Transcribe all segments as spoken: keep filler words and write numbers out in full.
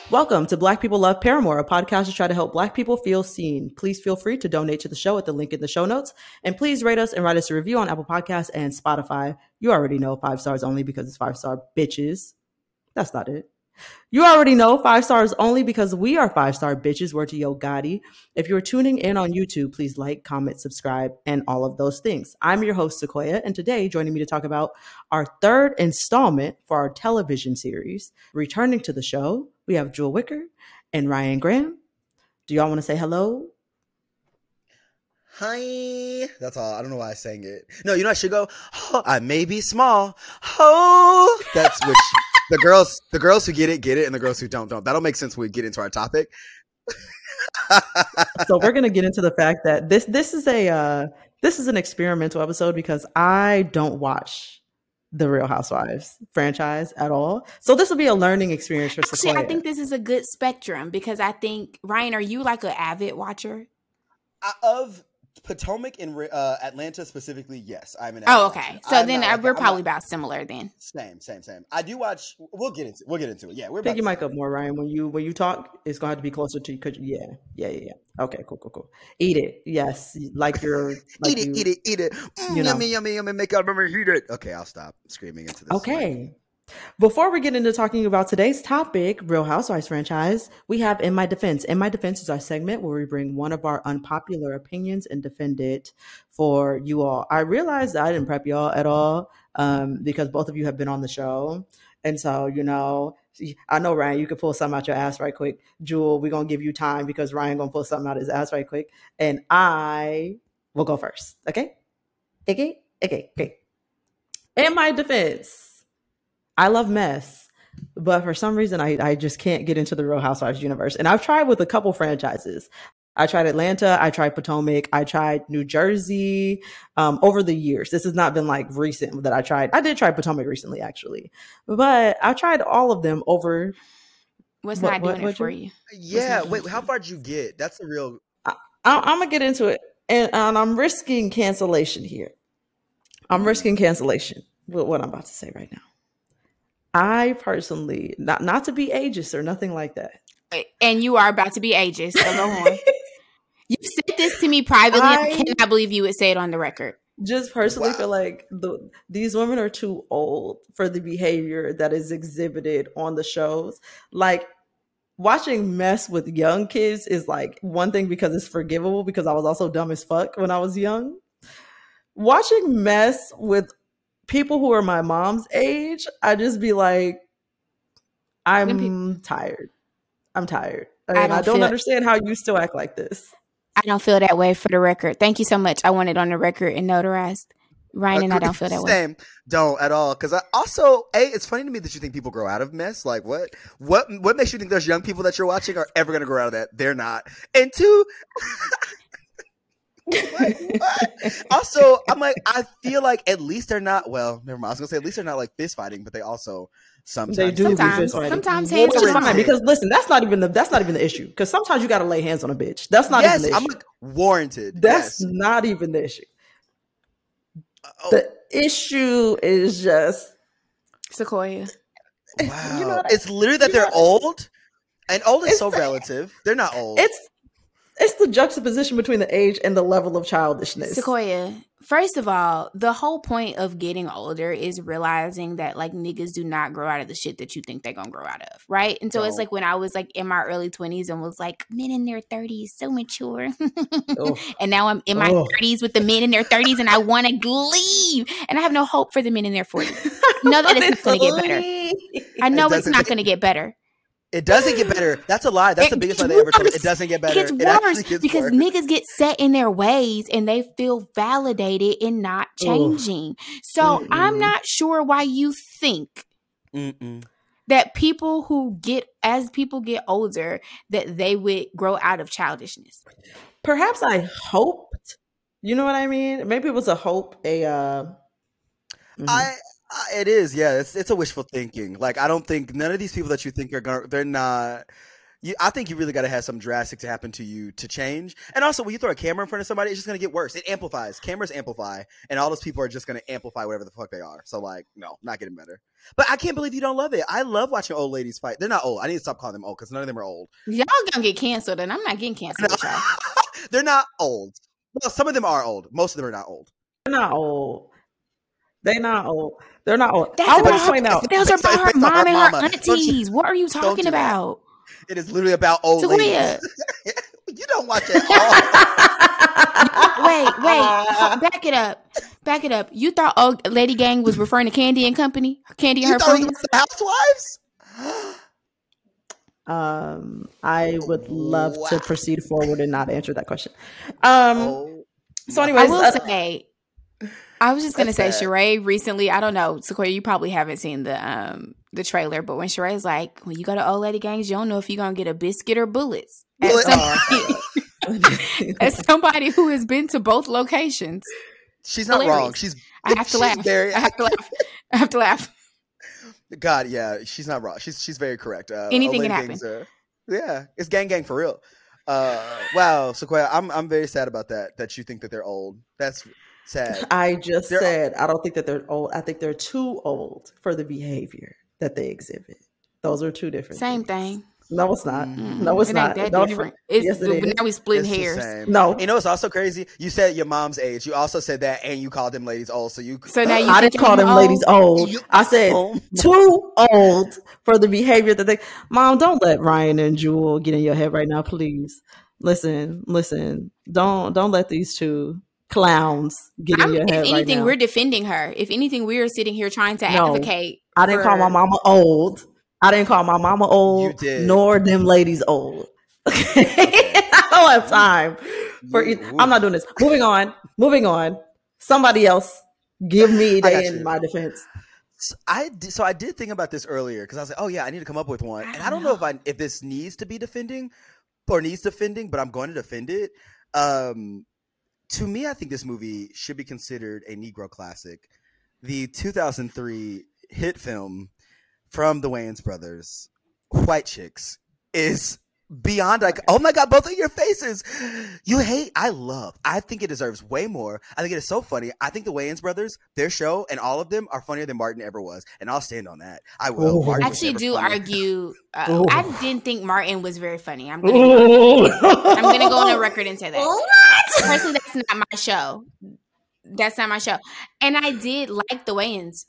Welcome to Black People Love Paramore, a podcast to try to help Black people feel seen. Please feel free to donate to the show at the link in the show notes. And please rate us and write us a review on Apple Podcasts and Spotify. You already know five stars only because it's five star bitches. That's not it. You already know five stars only because we are five star bitches. Word to Yo Gotti. If you're tuning in on YouTube, please like, comment, subscribe, and all of those things. I'm your host, Sequoia, and today joining me to talk about our third installment for our television series. Returning to the show, we have Jewel Wicker and Ryan Graham. Do y'all want to say hello? Hi. That's all. I don't know why I sang it. No, you know I should go, oh, I may be small. Oh, that's which the girls, the girls who get it, get it, and the girls who don't, don't. That'll make sense when we get into our topic. So we're going to get into the fact that this this is a uh, this is an experimental episode because I don't watch the Real Housewives franchise at all. So this will be a learning experience for Sequoia. Actually, I think this is a good spectrum because I think, Ryan, are you like an avid watcher? Uh, of Potomac and uh, Atlanta specifically, yes, I'm an. Oh, okay. Watcher. So I'm then not, I, like, we're I'm probably not, about similar then. Same, same, same. I do watch. We'll get into. We'll get into it. Yeah, we're. Pick your mic up more, Ryan. When you when you talk, it's going to have to be closer to you. Cause yeah, yeah, yeah, yeah. Okay, cool, cool, cool. Eat it. Yes, like you're. Like eat it, you, eat it, eat it. Mm, you know. Yummy, yummy, yummy. Make out, remember, heat it. Okay, I'll stop screaming into this. Okay. Before we get into talking about today's topic, Real Housewives franchise, we have In My Defense. In My Defense is our segment where we bring one of our unpopular opinions and defend it for you all. I realized I didn't prep y'all at all um, because both of you have been on the show. And so, you know, I know, Ryan, you could pull something out your ass right quick. Jewel, we're going to give you time because Ryan going to pull something out his ass right quick. And I will go first. Okay? Okay? Okay. Okay. In My Defense. I love mess, but for some reason, I, I just can't get into the Real Housewives universe. And I've tried with a couple franchises. I tried Atlanta. I tried Potomac. I tried New Jersey um, over the years. This has not been like recent that I tried. I did try Potomac recently, actually. But I tried all of them over. What's what, not doing what, it for you? Yeah. Wait, how far did you get? That's the real. I, I, I'm going to get into it. And, and I'm risking cancellation here. I'm risking cancellation with what I'm about to say right now. I personally, not not to be ageist or nothing like that. And you are about to be ageist, so go on. You said this to me privately. I, I cannot believe you would say it on the record. Just personally wow. feel like the, these women are too old for the behavior that is exhibited on the shows. Like, watching mess with young kids is like one thing because it's forgivable because I was also dumb as fuck when I was young. Watching mess with people who are my mom's age, I just be like, I'm tired. I'm tired. I, mean, I don't, I don't feel, understand how you still act like this. I don't feel that way for the record. Thank you so much. I want it on the record and notarized. Ryan and I don't feel that way. Same. Don't at all. Because I also, A, it's funny to me that you think people grow out of mess. Like, what? What What makes you think those young people that you're watching are ever going to grow out of that? They're not. And two... Like, what? Also, I'm like, I feel like at least they're not. Well, never mind. I was gonna say at least they're not like fist fighting, but they also sometimes they do sometimes, fist fighting. Sometimes hands are fine because listen, that's not even the that's not even the issue. Because sometimes you got to lay hands on a bitch. That's not yes, even the issue. I'm like warranted. That's yes. not even the issue. Uh, oh. The issue is just Sequoia. Wow, you know it's literally that they're old, and old is so the, relative. They're not old. It's. It's the juxtaposition between the age and the level of childishness. Sequoia, first of all, the whole point of getting older is realizing that like niggas do not grow out of the shit that you think they're gonna grow out of, right? And so no. It's like when I was like in my early twenties and was like, men in their thirties, so mature. Oh. And now I'm in my oh. thirties with the men in their thirties and I want to leave. And I have no hope for the men in their forties. I know that it's not gonna get better. I know it it's not gonna get better. It doesn't get better. That's a lie. That's it the biggest lie they ever told me. It doesn't get better. It gets worse it gets because worse. Niggas get set in their ways and they feel validated in not changing. Ooh. So Mm-mm. I'm not sure why you think Mm-mm. that people who get, as people get older, that they would grow out of childishness. Perhaps I hoped. You know what I mean? Maybe it was a hope, a... Uh, mm-hmm. I... Uh, it is, yeah. It's it's a wishful thinking. Like I don't think none of these people that you think are gonna, they're not. You, I think you really got to have something drastic to happen to you to change. And also, when you throw a camera in front of somebody, it's just going to get worse. It amplifies. Cameras amplify, and all those people are just going to amplify whatever the fuck they are. So, like, no, not getting better. But I can't believe you don't love it. I love watching old ladies fight. They're not old. I need to stop calling them old because none of them are old. Y'all gonna get canceled, and I'm not getting canceled with y'all. They're not old. Well, some of them are old. Most of them are not old. They're not old. They're not old. They're not old. That's I want about to point out. Those are about her mom and her aunties. You, what are you talking do about? It is literally about old Sequoia. ladies. You don't watch it all. wait, wait. Back it up. Back it up. You thought Old Lady Gang was referring to Candy and Company? Candy and you her thought it friends? was the Housewives? Um, I would love Wow. to proceed forward and not answer that question. Um, Oh, so I anyways, will uh, say, I was just gonna That's say, bad. Sheree recently. I don't know, Sequoia. You probably haven't seen the um the trailer, but when Sheree's like, when you go to Old Lady Gangs, you don't know if you're gonna get a biscuit or bullets. As Bullet- somebody, as somebody who has been to both locations, she's not Hilarious. wrong. She's I have to she's laugh. Very, I have to laugh. I have to laugh. God, yeah, she's not wrong. She's she's very correct. Uh, Anything old can lady happen. gangs are- yeah, it's gang gang for real. Uh, wow, Sequoia, I'm I'm very sad about that. That you think that they're old. That's sad. I just They're- said I don't think that they're old. I think they're too old for the behavior that they exhibit. Those are two different. Same things. thing. No, it's not. Mm. No, it's it not. ain't that Don't different. even- It's, yes, it is. now we splitting It's the hairs. same. No, You know what's also crazy? You said your mom's age. You also said that, and you called them ladies old. So you. So now you I think didn't call I'm them old? ladies old. You- I said Oh, too old for the behavior that they. Mom, don't let Ryan and Jewel get in your head right now, please. Listen, listen. Don't don't let these two clowns get I'm, in your if head right anything, now. we're defending her. If anything, we are sitting here trying to No, advocate. I didn't for- call my mama old. I didn't call my mama old, You did. nor them ladies old. I don't have time for. You- e- I'm not doing this. Moving on. Moving on. Somebody else give me I got they you. in my defense. So I did, so I did think about this earlier because I was like, oh yeah, I need to come up with one, I and don't I don't know, know. if I if this needs to be defending or needs defending, but I'm going to defend it. Um, to me, I think this movie should be considered a Negro classic. The two thousand three hit film from the Wayans brothers, White Chicks, is beyond like, oh my god, both of your faces. You hate, I love. I think it deserves way more. I think it is so funny. I think the Wayans brothers, their show, and all of them are funnier than Martin ever was, and I'll stand on that. I will. Ooh. Martin I was actually never do funny. argue. Uh, Ooh. I didn't think Martin was very funny. I'm gonna, I'm gonna go on a record and say that. Personally, that's not my show. That's not my show. And I did like the Wayans.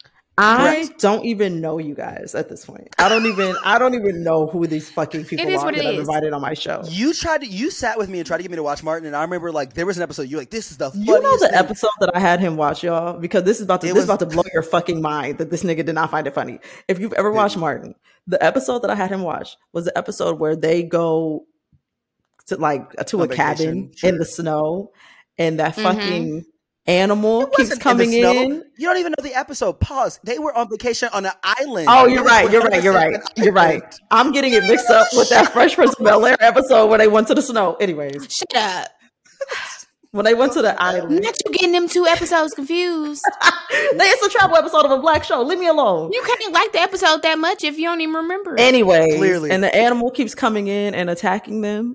I Correct. don't even know you guys at this point. I don't even. I don't even know who these fucking people It is are what that it I've is. invited on my show. You tried to, you sat with me and tried to get me to watch Martin, and I remember like there was an episode. You're like, this is the funniest You know the thing. episode that I had him watch, y'all, because this is about to It this is was- about to blow your fucking mind that this nigga did not find it funny. If you've ever watched Martin, the episode that I had him watch was the episode where they go to like to On a cabin vacation, sure. in the snow, and that Mhm. fucking animal It keeps wasn't coming in. The in. snow. You don't even know the episode. Pause. They were on vacation on an island. Oh, They you're were right. You're right. You're right. an You're right. island. I'm getting it mixed up with that Fresh Prince of Bel Air episode where they went to the snow. Anyways, Shut up. when they went to the island, Not you getting them two episodes confused. it's a travel episode of a black show. Leave me alone. You can't like the episode that much if you don't even remember it. Anyways, Clearly. and the animal keeps coming in and attacking them.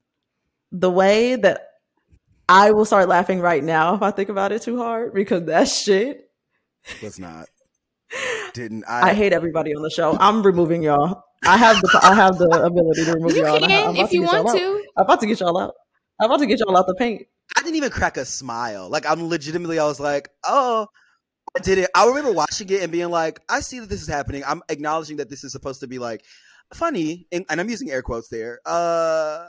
The way that I will start laughing right now if I think about it too hard, because that shit. Was not. Didn't I? I hate everybody on the show. I'm removing y'all. I have the I have the ability to remove You y'all. and I- I'm can about if to you get y'all want out. to. I'm about to get y'all out. I'm about to get y'all out the paint. I didn't even crack a smile. Like I'm legitimately, I was like, oh, I did it. I remember watching it and being like, I see that this is happening. I'm acknowledging that this is supposed to be like funny, and, and I'm using air quotes there. Uh,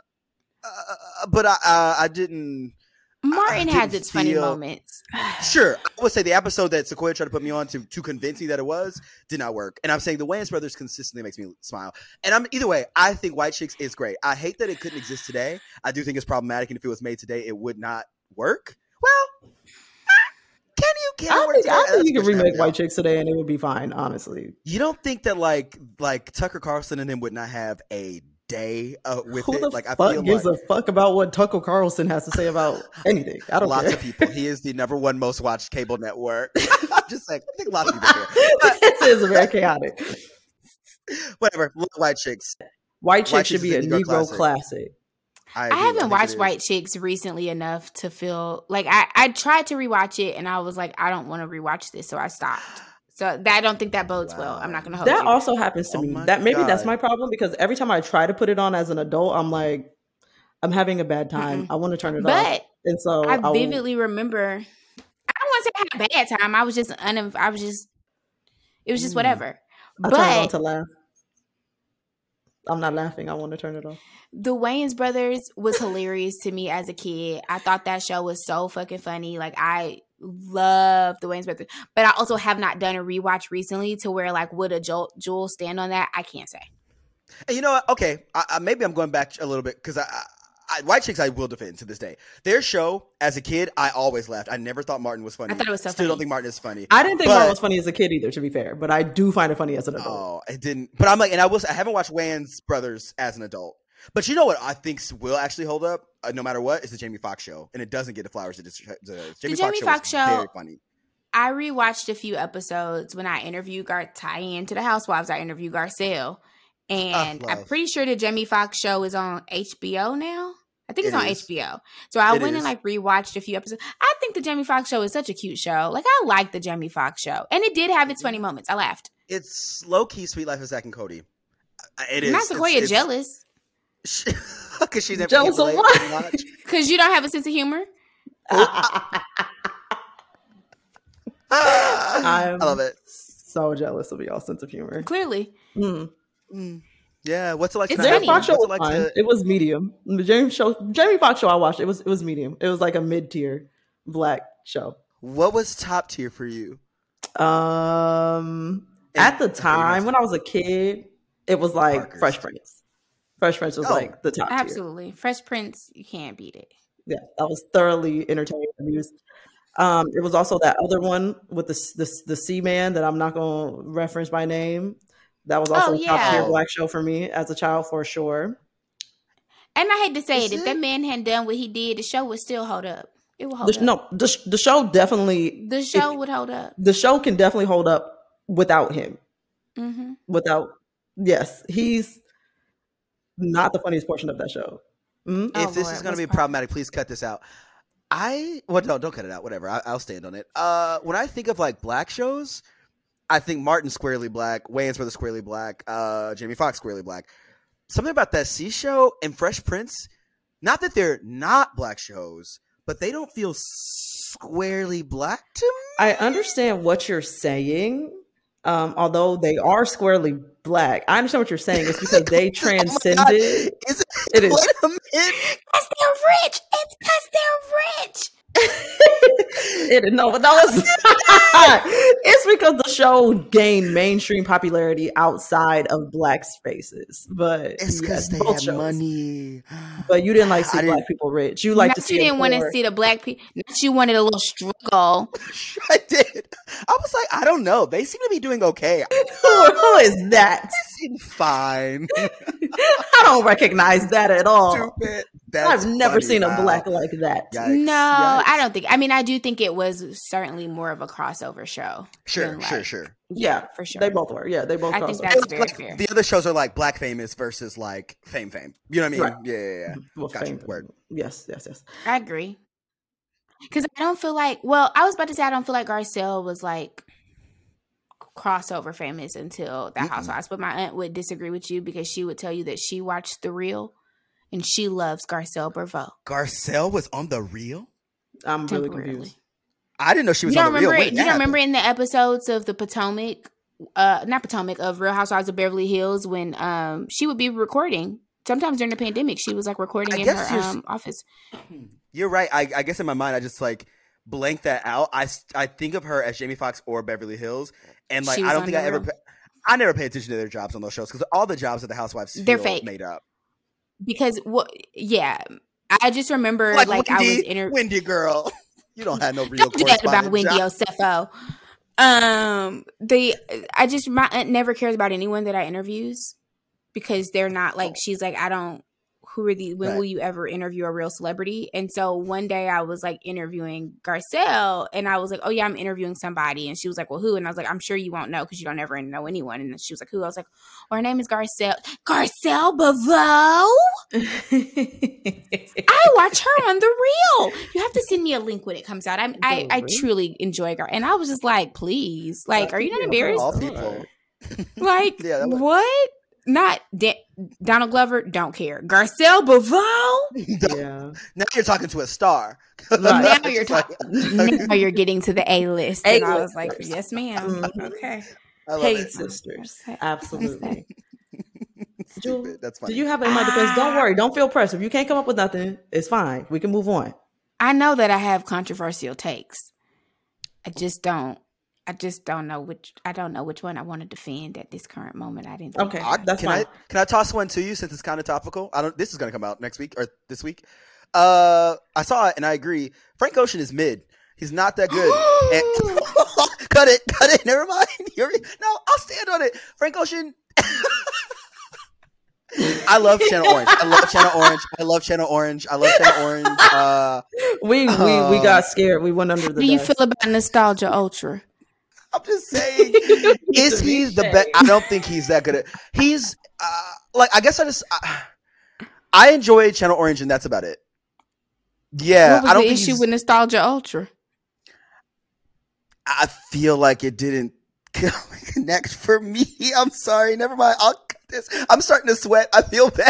uh but I, uh, I didn't. Martin I has didn't its funny feel- moments. Sure, I would say the episode that Sequoia tried to put me on to to convince me that it was did not work. And I'm saying the Wayans brothers consistently makes me smile. And I'm either way, I think White Chicks is great. I hate that it couldn't exist today. I do think it's problematic, and if it was made today, it would not work. Well, can you? Can it I work think, today? I think That's you could a question I remake have, White y'all. Chicks today and it would be fine, honestly. You don't think that like like Tucker Carlson and them would not have a day uh, with Who it? the Like I fuck feel gives like a fuck about what Tucker Carlson has to say about anything? I don't lots care. of people. He is the number one most watched cable network. I'm just like, I think lots of people care. But This is very chaotic. whatever. Love White Chicks. White Chicks White should Chicks be a is a Negro Negro classic. classic. I, I agree. haven't think watched it is. White Chicks recently enough to feel like I, I tried to rewatch it and I was like, I don't want to rewatch this, so I stopped. So that I don't think that bodes well. I'm not Wow. going to hold That you. also happens to Oh me. my That maybe that's God. my problem because every time I try to put it on as an adult, I'm like, I'm having a bad time. Mm-mm. I want to turn it off, But and so I I will. vividly remember. I don't want to say I had a bad time. I was just un. I was just. It was just Mm. whatever. I turn it on But to laugh. I'm not laughing. I want to turn it off. the Wayans brothers was hilarious to me as a kid. I thought that show was so fucking funny. Like I love the Wayans brothers, but I also have not done a rewatch recently to where like would a Joel, Joel stand on that? I can't say. And you know what? Okay, I, I, maybe I'm going back a little bit because I, I, I, White Chicks I will defend to this day. Their show as a kid, I always laughed. I never thought Martin was funny. I thought it was so Still funny. don't think Martin is funny. I didn't think But- Martin was funny as a kid either, to be fair, but I do find it funny as an adult. Oh, I didn't. But I'm like, and I will. Say, I haven't watched Wayans Brothers as an adult. But you know what I think will actually hold up, uh, no matter what, is the Jamie Foxx show, and it doesn't get the flowers it deserves. The Jamie, Jamie Foxx Foxx show is show- very funny. I rewatched a few episodes when I interviewed Gar tie into the Housewives. I interviewed Garcelle, and Oh, I'm love. pretty sure the Jamie Foxx show is on H B O now. I think it's It on is. H B O. So I It went is. and like rewatched a few episodes. I think the Jamie Foxx show is such a cute show. Like I like the Jamie Foxx show, and it did have its funny moments. I laughed. It's low key Sweet Life of Zack and Cody. Uh, It is. Not It's- Sequoia it's- jealous because she's never Jealous of relate what? as much. because you don't have a sense of humor. I I'm love it. so jealous of y'all's sense of humor. Clearly, Mm. Mm. Yeah, what's it like? It's to Jamie funny. Foxx show What's was it like fine. to- It was medium. The Jamie show, Jamie Foxx show I watched, it was it was medium. It was like a mid tier black show. What was top tier for you? Um, And- at the okay, time yours. when I was a kid, it was like Parker's. Fresh Prince. Fresh Prince was Oh, like the top tier. absolutely. Fresh Prince, you can't beat it. Yeah, I was thoroughly entertained and amused. Um, it was also that other one with the the the Sea Man that I'm not going to reference by name. That was also Oh, a top tier yeah. black show for me as a child for sure. And I hate to say Is it, if it? that man hadn't done what he did, the show would still hold up. It would hold The, up. no, the, sh- the show definitely The show if- would hold up. the show can definitely hold up without him. Mm-hmm. Without yes, he's not the funniest portion of that show. Mhm. Oh, if this Lord, is going to what's be problematic, please cut this out. I well, no, don't cut it out. Whatever, I, I'll stand on it. Uh, when I think of like black shows, I think Martin squarely black, Wayans Brothers squarely black, uh, Jamie Foxx squarely black. Something about that C show and Fresh Prince. Not that they're not black shows, but they don't feel squarely black to me. I understand what you're saying. Um, although they are squarely black, I understand what you're saying. It's because they Oh my God. transcended. Is it, It is. Wait a minute. Because they're rich. It's because they're rich. it no, but no, it's not. It's because the show gained mainstream popularity outside of black spaces. But It's because yes, they both have shows. money. But you didn't like to see I didn't- black people rich. You like Not to you see didn't want to poor. see the black people. Not you wanted a little struggle. I did. I was like, I don't know. They seem to be doing okay. Who, who is that? They seem fine. I don't recognize that at all. Stupid. That's I've never funny. seen a Wow. black like that. Yikes. No, Yikes. I don't think. I mean, I do think it was certainly more of a crossover show. Sure, than, sure, like- sure. Yeah, for sure. They both were. Yeah, they both. I crossed think over. that's very Like, fair. the other shows are like Black Famous versus like Fame Fame. You know what I mean? Right. Yeah, yeah, yeah. Well, Gotcha. fame- Word. Yes, yes, yes. I agree. Because I don't feel like. Well, I was about to say I don't feel like Garcelle was like crossover famous until that Mm-mm. Housewives, but my aunt would disagree with you because she would tell you that she watched The Real, and she loves Garcelle Burvaux. Garcelle was on The Real? I'm really Temporarily. confused. I didn't know she was You on don't The Real. remember? When It, did you that don't remember happen? in the episodes of the Potomac, uh, not Potomac, of Real Housewives of Beverly Hills when um she would be recording. Sometimes during the pandemic, she was like recording I in guess her you're- um office. You're right. I, I guess in my mind, I just like blank that out. I, s- I think of her as Jamie Foxx or Beverly Hills. And like, She I was don't on think The I ever, Real. pa- I never pay attention to their jobs on those shows because all the jobs at the Housewives They're feel fake. made up. Because what? Yeah, I just remember Like, like, I was Wendy, inter- Wendy girl. You don't have no real Don't do that about correspondent Wendy job. Osefo. Um, they, I just my aunt never cares about anyone that I interviews because they're not like she's like I don't. who are these? When Right. will you ever interview a real celebrity? And so one day I was like interviewing Garcelle, and I was like, oh yeah, I'm interviewing somebody. And she was like, well, who? And I was like, I'm sure you won't know because you don't ever know anyone. And she was like, who? I was like, well, her name is Garcelle. Garcelle Beveau? I watch her on The Real. You have to send me a link when it comes out. I I, I truly enjoy her. And I was just like, please. Like, are you not embarrassed? All people. Like, Yeah, that was- what? Not Da- Donald Glover, don't care. Garcelle Beveau? Yeah. Now you're talking to a star. Now It's you're like- talking. Now you're getting to the A list. And I was like, A-listers. yes, ma'am. Mhm. Okay. I love Paid it. sisters. Okay. Absolutely. Jewel, Stupid. That's funny. do you have in my defense? Don't Ah. worry. Don't feel pressed. If you can't come up with nothing, it's fine. We can move on. I know that I have controversial takes. I just don't. I just don't know which. I don't know which one I want to defend at this current moment. I didn't. Think Okay, about it. that's can fine. I can I toss one to you since it's kind of topical? I don't. This is going to come out next week or this week. Uh, I saw it and I agree. Frank Ocean is mid. He's not that good. And- cut it. Cut it. Never mind. You're, no, I'll stand on it. Frank Ocean. I love Channel Orange. I love Channel Orange. I love Channel Orange. I love Channel Orange. Uh, We we we Um, got scared. We went under the. How do you desk. feel about Nostalgia Ultra? I'm just saying, is he the best? I don't think he's that good at. He's uh, like, I guess I just I, I enjoy Channel Orange, and that's about it. Yeah, what was I don't the think issue he's- with Nostalgia Ultra? I feel like it didn't connect for me. I'm sorry. Never mind. I'll cut this. I'm starting to sweat. I feel bad.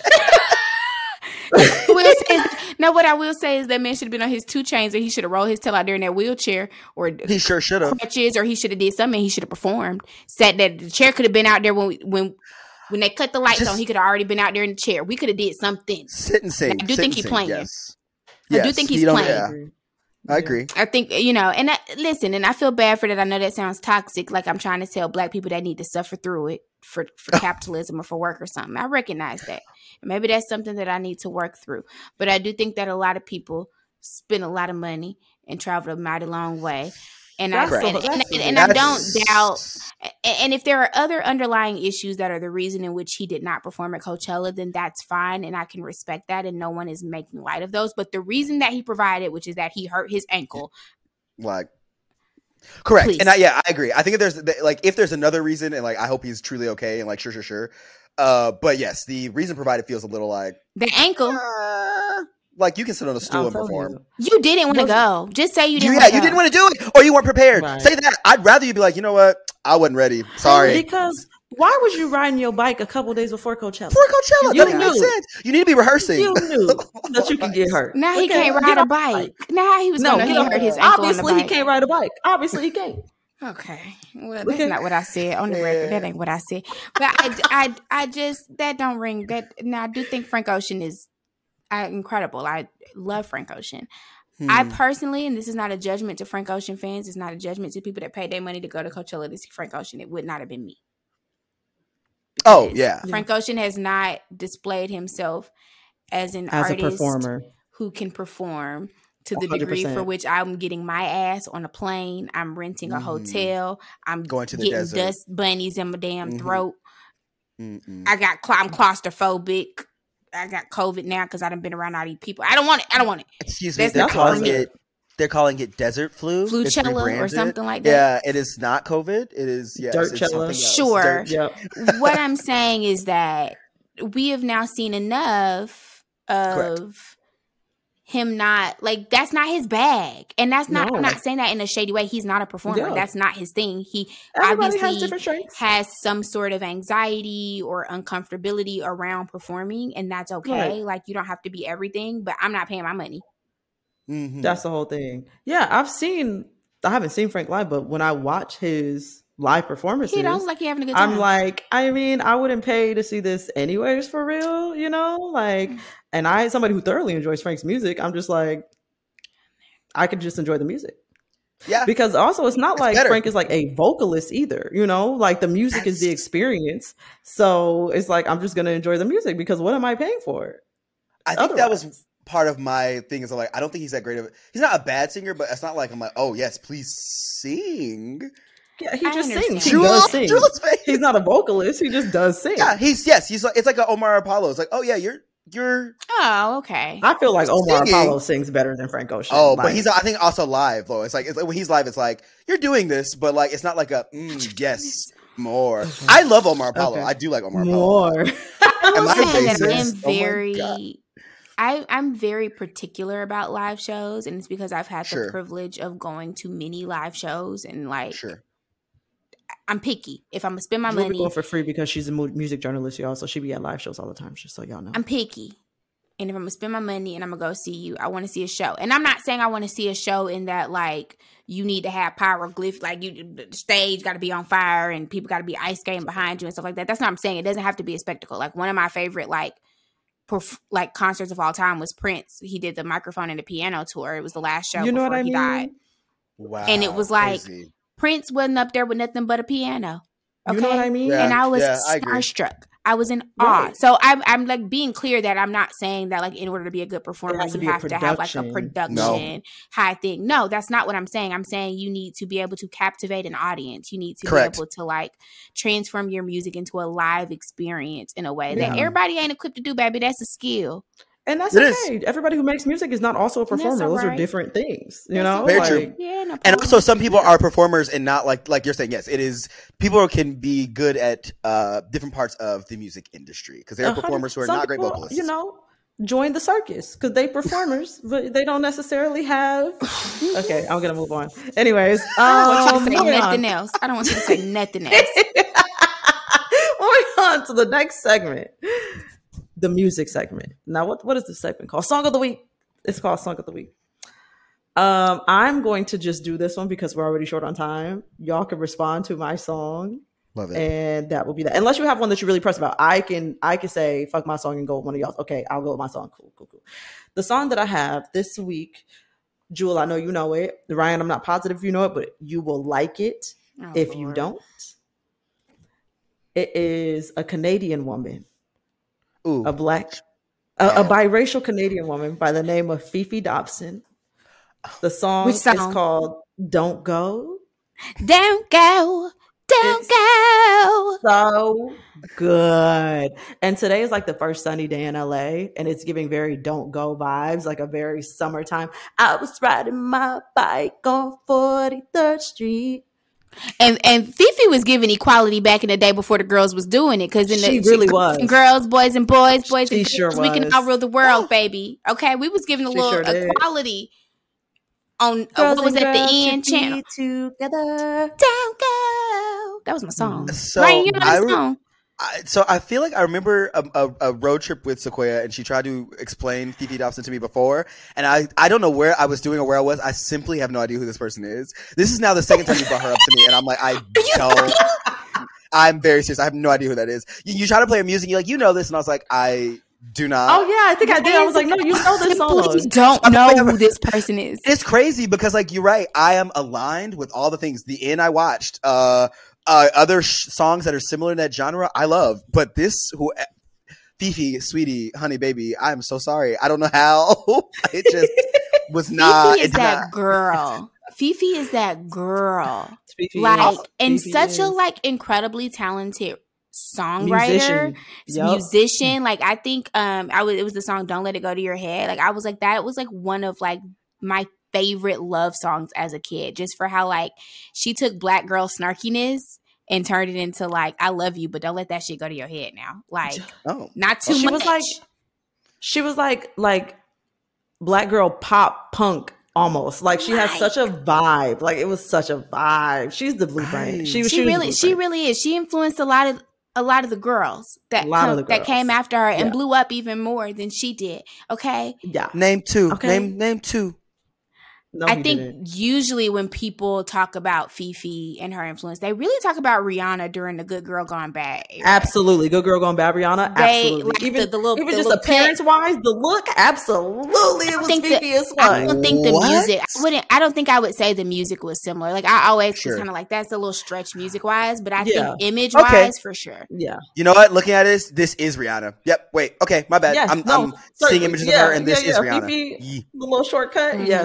I will say is- now, what I will say is that man should have been on his two chains, and he should have rolled his tail out there in that wheelchair, or He sure should have. crutches, or he should have did something. He should have performed. Said that the chair could have been out there when we, when when they cut the lights Just- on. He could have already been out there in the chair. We could have did something. Sit and sing. I do Sit think and he sing, playing. Yes. I do Yes, think he he's don't- playing. Yeah, I agree. I think, you know, and I, listen, and I feel bad for that. I know that sounds toxic. Like I'm trying to tell black people that need to suffer through it for, for capitalism or for work or something. I recognize that. And maybe that's something that I need to work through. But I do think that a lot of people spend a lot of money and travel a mighty long way. And I, That's and, so- and, that's so- and I don't That's- doubt. And if there are other underlying issues that are the reason in which he did not perform at Coachella, then that's fine. And I can respect that. And no one is making light of those. But the reason that he provided, which is that he hurt his ankle, Like, correct. Please. And I, yeah, I agree. I think if there's like if there's another reason, and like I hope he's truly okay, and like sure, sure, sure. Uh, but yes, the reason provided feels a little like the ankle, uh, like you can sit on a stool I'll and tell perform. you. you didn't want to go. Just say you You, didn't yeah, want to you go. didn't want to do it, or you weren't prepared. Right. Say that. I'd rather you be like, you know what, I wasn't ready. Sorry. Because why was you riding your bike a couple days before Coachella? For Coachella, You that doesn't make knew. sense. You need to be rehearsing. You knew that you could get hurt. Now he Okay, can't get ride a off the bike. Now he was No, going to get he off- hurt his ankle obviously on the he bike. can't ride a bike. Obviously he can't. Okay, well that's Okay. not what I said on the record. That ain't what I said. But I, I, I just that don't ring that. Now I do think Frank Ocean is uh, incredible. I love Frank Ocean. Hmm. I personally, and this is not a judgment to Frank Ocean fans. It's not a judgment to people that paid their money to go to Coachella to see Frank Ocean. It would not have been me. Oh Because yeah. Frank Ocean has not displayed himself as an As a artist performer. who can perform to the one hundred degree for percent. which I'm getting my ass on a plane. I'm renting a Mhm. hotel. I'm Going to the getting desert. dust bunnies in my damn Mhm. throat. Mm-mm. I got cla- I'm claustrophobic. I got COVID now because I done been around all these people. I don't want it. I don't want it. Excuse me. That's They're not calling COVID. it. They're calling it desert flu. It's Flucella or rebranded. something like that. Yeah, it is not COVID. It is yes, it's Dirtchella. something else. Sure. Dirt- Yep. What I'm saying is that we have now seen enough Correct. of him not like that's not his bag, and that's not. No. I'm not saying that in a shady way. He's not a performer. Yeah. That's not his thing. He Everybody obviously has different strengths. has some sort of anxiety or uncomfortability around performing, and that's okay. Right. Like you don't have to be everything, but I'm not paying my money. Mhm. That's the whole thing. Yeah, I've seen. I haven't seen Frank live, but when I watch his live performances, He don't look like he having a good time. I'm like, I mean, I wouldn't pay to see this anyways for real, you know? Like, and I, somebody who thoroughly enjoys Frank's music, I'm just like, I could just enjoy the music. Yeah. Because also, it's not It's like better. Frank is like a vocalist either, you know? Like, the music is the That's- experience. So it's like, I'm just going to enjoy the music because what am I paying for it? I think that was Otherwise. part of my thing. Is like I don't think he's that great of. He's not a bad singer, but it's not like I'm like, oh yes, please sing. Yeah, he I just understand. sings. He Jewel, does sing. Jewel's face. He's not a vocalist. He just does sing. Yeah, he's yes, he's like it's like an Omar Apollo. It's like, oh yeah, you're you're. Oh, okay. I feel like Omar Singing. Apollo sings better than Frank Ocean. Oh, like, but he's I think also live though. It's like, it's like when he's live, it's like you're doing this, but like it's not like a mm, yes more. I love Omar Apollo. Okay. I do like Omar Apollo. more. I will Am I say that racist? I'm Oh my very, God. I, I'm very particular about live shows, and it's because I've had Sure. the privilege of going to many live shows, and like, Sure. I'm picky. If I'm gonna spend my We'll be money, going for free because she's a mu- music journalist, y'all. So she be at live shows all the time, just so y'all know. I'm picky. And if I'm gonna spend my money and I'm gonna go see you, I want to see a show. And I'm not saying I want to see a show in that like you need to have pyroglyph, like you the stage got to be on fire and people got to be ice skating behind you and stuff like that. That's not what I'm saying. It doesn't have to be a spectacle. Like one of my favorite like perf- like concerts of all time was Prince. He did the microphone and the piano tour. It was the last show You know before what I he mean? died. Wow. And it was like crazy. Prince wasn't up there with nothing but a piano. Okay, You know what I mean? Yeah. and I was I agree. starstruck. I was in awe. Right. So I'm, I'm like being clear that I'm not saying that like in order to be a good performer, has to you be a have to have like a production. production No. high thing. No, that's not what I'm saying. I'm saying you need to be able to captivate an audience. You need to Correct. be able to like transform your music into a live experience in a way Yeah. that everybody ain't equipped to do, baby. That's a skill. And that's It okay. Everybody who makes music is not also a That's performer. Those are alright. different things. You That's know? Very okay. true. Like, Yeah, no And problem. also, some people are performers and not like like you're saying. Yes, it is. People can be good at uh, different parts of the music industry because there a are hundred- performers who are some not great people, vocalists. You know, join the circus because they performers, but they don't necessarily have. Okay, I'm gonna move on. Anyways, um, I don't want you to say moving nothing on. else. I don't want you to say nothing else. Moving on to the next segment, the music segment. Now, what what is this segment called? Song of the week. It's called Song of the Week. Um, I'm going to just do this one because we're already short on time. Y'all can respond to my song, Love it. and that will be that. Unless you have one that you're really pressed about, I can I can say fuck my song and go with one of y'all. Okay, I'll go with my song. Cool, cool, cool. The song that I have this week, Jewel, I know you know it. Ryan, I'm not positive if you know it, but you will like it Oh, if you Lord. don't. It is a Canadian woman, Ooh, a black, a, a biracial Canadian woman by the name of Fifi Dobson. The song, Which song? is called "Don't Go." Don't go. Don't It's go. So good. And today is like the first sunny day in L A, and it's giving very "Don't Go" vibes, like a very summertime. I was riding my bike on forty-third Street. And and Fifi was giving equality back in the day before the girls was doing it, because in the She really girls was. and girls, boys and boys, boys She and sure girls, we can was. all rule the world, Oh. baby. Okay, we was giving a She little sure did. equality on uh, Girls what was and at the girls end should channel. be together. Don't go. That was my song. So Ryan, you know I that re- song? I, so I feel like I remember a, a, a road trip with Sequoia, and she tried to explain Fifi Dobson to me before, and I, I don't know where I was doing or where I was. I simply have no idea who this person is. This is now the second time you brought her up to me, and I'm like, I don't. I'm very serious. I have no idea who that is. You, you try to play her music, you're like, you know this, and I was like, I do not. Oh yeah, I think I did. I was like, no, you know this Simply song. don't know who this person is. It's crazy because, like, you're right. I am aligned with all the things. The Inn I watched, uh, uh, other sh- songs that are similar in that genre, I love. But this, who, Fifi, sweetie, honey, baby, I'm so sorry. I don't know how. It just was not. Fifi it is did that not- girl. Fifi is that girl. Fifi Like, is. and Fifi such a is. like incredibly talented songwriter, musician. Yep. musician. Like, I think um I was it was the song "Don't Let It Go to Your Head." Like, I was like, that was like one of like my favorite love songs as a kid, just for how like she took black girl snarkiness and turned it into like, I love you, but don't let that shit go to your head now. Like, Oh, not too She much. was like, she was like like black girl pop punk almost. Like she has Right. such a vibe. Like it was such a vibe. She's the blueprint. I- She was. she was the really she blueprint. really is. She influenced a lot of a lot of the girls that A lot of come- the that came girls. after her and Yeah. blew up even more than she did. Okay. Yeah. name two. Okay. Name name two. No, I he think didn't. usually when people talk about Fifi and her influence, they really talk about Rihanna during the Good Girl Gone Bad era. Absolutely, Good Girl Gone Bad, Rihanna. They- Absolutely, like, even the- the little- even the just little appearance wise, the look. Absolutely, it was think Fifi that- as I fuck. don't think the What? music. I wouldn't. I don't think I would say the music was similar. Like, I always Sure. was kind of like, that's a little stretch music wise, but I Yeah. think image wise, Okay. for sure. Yeah, You know what? Looking at this, this is Rihanna. Yep. Wait. Okay. My bad. yes, I'm, no, I'm certainly. seeing images yeah, of her, and this yeah, is yeah. Rihanna. Fifi, Ye- the little shortcut. Mhm. Yes,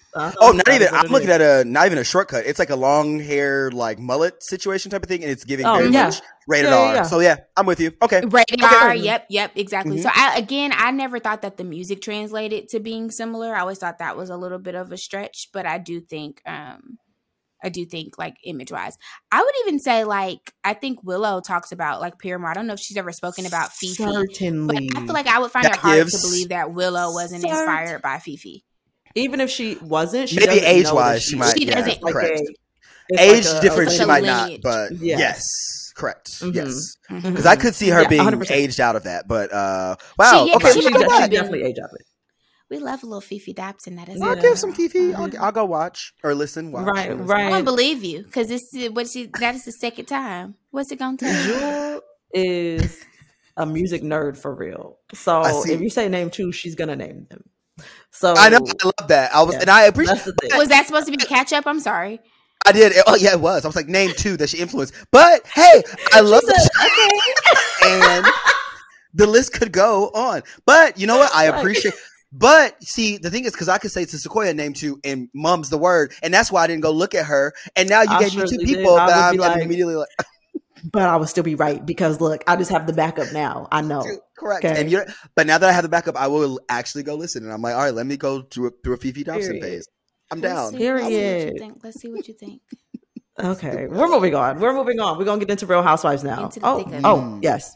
Oh, not even. I'm looking at a not even a shortcut. It's like a long hair, like mullet situation type of thing, and it's giving oh, very yeah. much rated yeah, R. Yeah. So yeah, I'm with you. Okay, rated okay. R. Yep, yep, exactly. Mm-hmm. So I, again, I never thought that the music translated to being similar. I always thought that was a little bit of a stretch, but I do think, um, I do think like image wise, I would even say like I think Willow talks about like Paramore. I don't know if she's ever spoken about Fifi, certainly, but I feel like I would find that it hard gives... to believe that Willow wasn't Cert- inspired by Fifi. Even if she wasn't, she maybe age wise, she, she might. She yeah, doesn't. Correct. Like a, age like a, different, like she might lineage. not. But yes, yes correct. Mm-hmm. Yes, because mm-hmm. I could see her yeah, being one hundred percent aged out of that. But uh, wow, she, yeah, okay, she, she, definitely, she definitely aged out of it. We love a little Fifi Dobson. That is. I'll yeah. give some Fifi. Mm-hmm. I'll, I'll go watch or listen. Watch right, listen. right. I don't believe you because this is what she. That is the second time. What's it gonna take? Jewel is a music nerd for real. So if you say name two, she's gonna name them. So I know, I love that. I was, yeah, and I appreciate. Was that supposed to be a catch up? I'm sorry. I did. Oh yeah, it was. I was like, name two that she influenced. But hey, I love it. Okay. And the list could go on. But you know what? I appreciate. But see, the thing is, because I could say to Sequoia, name two, and Mum's the word, and that's why I didn't go look at her. And now you I gave me two people that I'm like, immediately like. But I would still be right because look, I just have the backup now. I know. Correct. Okay. And you're, but now that I have the backup, I will actually go listen. And I'm like, all right, let me go through a, through a Fifi Dobson phase. I'm down. Period. Let's see what you think. Okay, we're moving on. We're moving on. We're gonna get into Real Housewives now. Oh, oh, yes.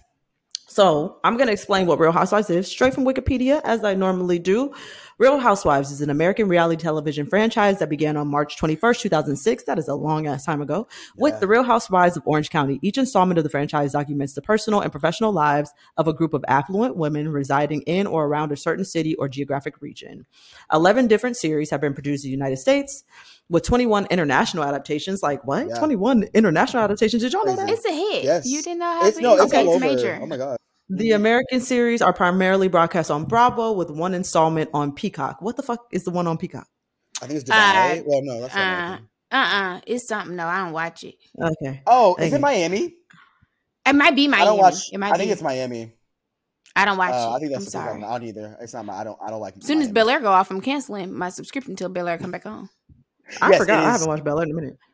So I'm going to explain what Real Housewives is straight from Wikipedia, as I normally do. Real Housewives is an American reality television franchise that began on March twenty-first, two thousand six. That is a long ass time ago. Yeah. With the Real Housewives of Orange County. Each installment of the franchise documents the personal and professional lives of a group of affluent women residing in or around a certain city or geographic region. eleven different series have been produced in the United States, with twenty-one international adaptations. Like what? Yeah. twenty-one international adaptations. Did y'all know that? It's a hit. Yes. You didn't know how it's, no, it's okay, all it's over. major. Oh my God. The American series are primarily broadcast on Bravo with one installment on Peacock. What the fuck is the one on Peacock? I think it's Dubai. Uh, well, no, that's not uh, uh-uh. It's something. No, I don't watch it. Okay. Oh, Thank is you. it Miami? It might be Miami. I don't watch. It might I think be. it's Miami. I don't watch uh, it. I think that's I'm the sorry. One. I don't either. It's not my. I don't. I don't like. As soon Miami. As Bel Air go off, I'm canceling my subscription until Bel Air come back on. I yes, forgot. I haven't watched Bel Air in a minute.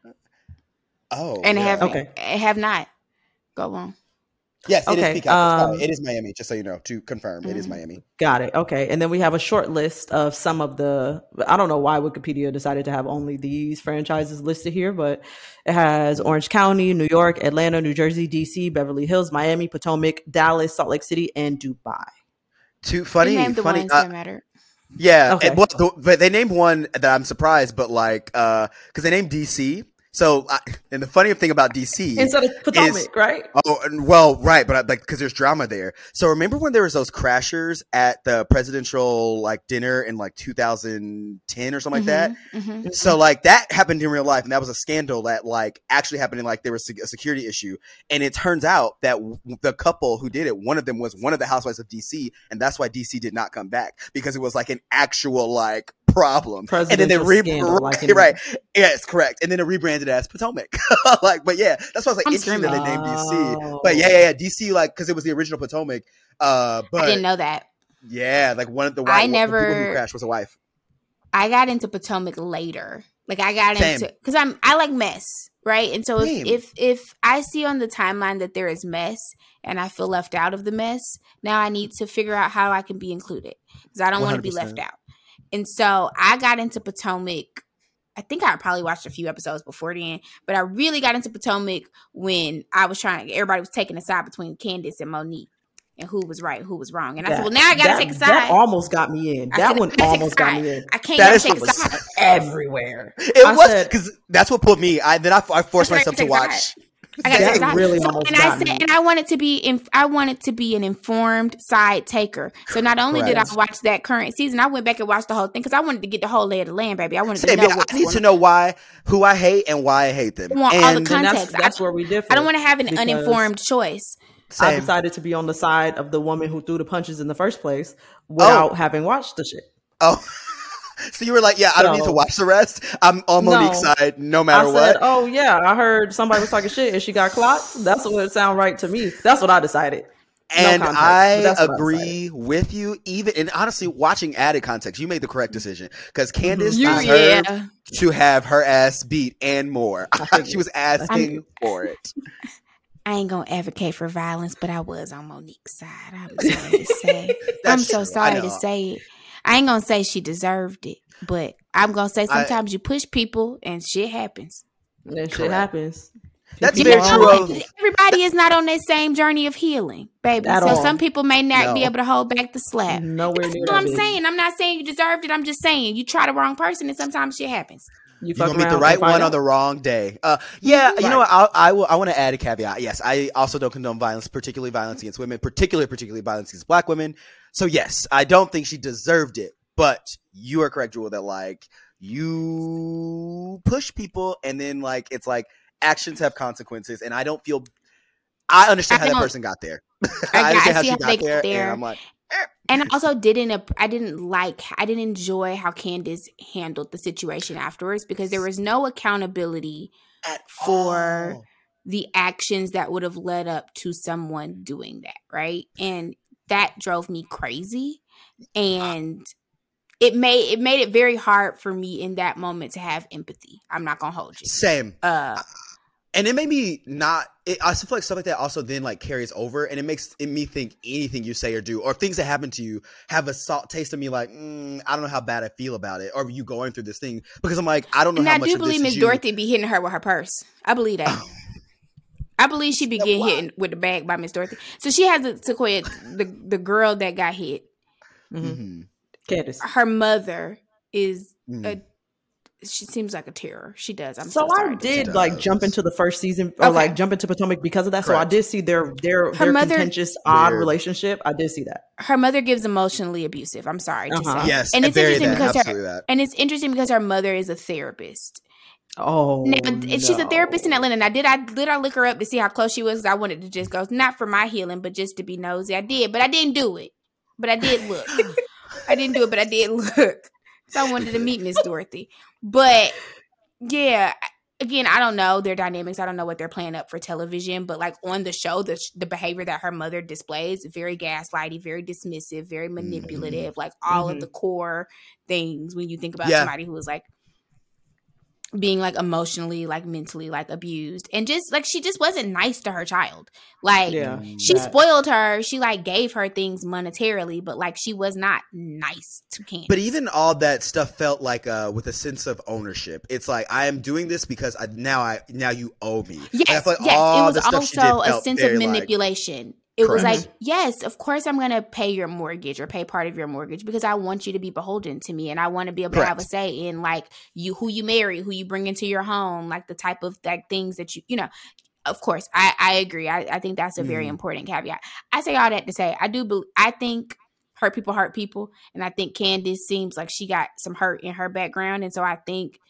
Oh, and yeah. have okay. have not. Go on. Yes, it okay. is Peacock. Um, Sorry, it is Miami, just so you know, to confirm. Mm-hmm. It is Miami. Got it. Okay. And then we have a short list of some of the, I don't know why Wikipedia decided to have only these franchises listed here, but it has Orange County, New York, Atlanta, New Jersey, D C, Beverly Hills, Miami, Potomac, Dallas, Salt Lake City, and Dubai. Too funny. They named the funny. ones uh, that matter. Yeah. Okay. It, but, the, but they named one that I'm surprised, but like, uh, because they named D C. So, I, and the funny thing about D C instead of Potomac, is, right? Oh, well, right, but I, like because there's drama there. So remember when there was those crashers at the presidential like dinner in like two thousand ten or something mm-hmm, like that? Mm-hmm. So like that happened in real life, and that was a scandal that like actually happened. In like there was a security issue, and it turns out that w- the couple who did it, one of them was one of the housewives of D C, and that's why D C did not come back because it was like an actual like problem. And then they re- scandal, right, like right, yes, correct, and then it rebranded as Potomac. Like, but yeah, that's why I was like I'm interesting that they named D C. Oh. But yeah, yeah, yeah, D C like because it was the original Potomac. Uh, but I didn't know that. Yeah, like one of the I one, never the people who crashed was a wife. I got into Potomac later. Like I got Same. into because I'm I like mess, right? And so if, Same. if if I see on the timeline that there is mess and I feel left out of the mess, now I need to figure out how I can be included because I don't want to be left out. And so I got into Potomac. I think I probably watched a few episodes before then, but I really got into Potomac when I was trying. Everybody was taking a side between Candace and Monique, and who was right, who was wrong. And that, I said, "Well, now I got to take a side." That almost got me in. I that said, one almost got me in. I can't that take a side everywhere. It I was because that's what put me. I then I, I forced myself to watch. I got that really so, almost and got I said, me. and I wanted to be in, I wanted to be an informed side taker. So not only Correct. did I watch that current season, I went back and watched the whole thing because I wanted to get the whole lay of the land, baby. I wanted Same, to know. yeah, What's I need going to on. know why, who I hate, and why I hate them. I want and, all the context. That's, that's I, where we differ. I don't want to have an uninformed choice. Same. I decided to be on the side of the woman who threw the punches in the first place without oh. having watched the shit. Oh. So you were like, yeah, I don't so, need to watch the rest. I'm on Monique's no, side no matter I what. Said, oh, yeah, I heard somebody was talking shit and she got clocked. That's what it sounded right to me. That's what I decided. And no context, I I agree with you. Even and honestly, watching added context, you made the correct decision because Candace You- deserved yeah. to have her ass beat and more. She was asking I'm- for it. I ain't gonna advocate for violence, but I was on Monique's side. I'm sorry to say. I'm That's so true. I sorry to know. say it. I ain't gonna say she deserved it, but I'm gonna say I- sometimes you push people and shit happens. That shit Correct. happens. That's People very are true always- of- Everybody is not on that same journey of healing, baby. At so all. some people may not No. be able to hold back the slap. Nowhere That's near all that I'm big. saying. I'm not saying you deserved it. I'm just saying you try the wrong person and sometimes shit happens. You You fuck gonna meet the around right and find one on out. the wrong day. Uh, yeah, you know Right. what? I, I will. I want to add a caveat. Yes, I also don't condone violence, particularly violence against women, particularly particularly violence against Black women. So yes, I don't think she deserved it. But you are correct, Jewel, that like you push people, and then like it's like actions have consequences, and I don't feel. I understand I how that don't- person got there. I I, got- understand I how see she how got they got there, there. and I'm like, eh. And I also didn't ap- I didn't like I didn't enjoy how Candace handled the situation afterwards because there was no accountability At for all. the actions that would have led up to someone doing that, right? And that drove me crazy. And it made it made it very hard for me in that moment to have empathy. I'm not gonna hold you. Same. Uh And it made me not. It, I feel like stuff like that also then like carries over, and it makes it, me think anything you say or do, or things that happen to you, have a salt taste of me. Like mm, I don't know how bad I feel about it, or you going through this thing because I'm like I don't know and how I much do of believe this Miss is you. Dorothy be hitting her with her purse. I believe that. I believe she be Step getting one. hit with the bag by Miss Dorothy. So she has a Sequoia, the the girl that got hit. Mhm. Mhm. Candace. Her mother is Mhm. a. She seems like a terror. She does. I'm So, so, sorry I to say. did like does. jump into the first season or Okay. like jump into Potomac because of that. So I Correct. did see their their Her their mother- contentious, odd Weird. relationship. I did see that. Her mother gives emotionally abusive. I'm sorry to Uh-huh. say. Yes, and it's very interesting that, because absolutely her that. and it's interesting because her mother is a therapist. Oh, Now, she's a therapist in no. Atlanta. Now, did I did I look her up to see how close she was? I wanted to just go, not for my healing, but just to be nosy. I did, but I didn't do it. But I did look. I didn't do it, but I did look. So I wanted to meet Miss Dorothy. But yeah, again, I don't know their dynamics. I don't know what they're playing up for television. But like on the show, the the behavior that her mother displays, very gaslighty, very dismissive, very manipulative. Like all Mhm. of the core things when you think about Yeah. somebody who is like being like emotionally, like mentally, like abused, and just like she just wasn't nice to her child. Like Yeah, she that- spoiled her. She like gave her things monetarily, but like she was not nice to Candace. But even all that stuff felt like uh, with a sense of ownership. It's like I am doing this because I, now I now you owe me. Like, I yes, feel like yes, all it was the stuff she did also a felt sense of very, like- manipulation. It was Correct. like, yes, of course I'm going to pay your mortgage or pay part of your mortgage because I want you to be beholden to me and I want to be able to have a Correct. say in like you, who you marry, who you bring into your home, like the type of like things that you, you know, of course, I, I agree. I, I think that's a very Mhm. important caveat. I say all that to say, I do, bel I think hurt people hurt people. And I think Candace seems like she got some hurt in her background. And so I think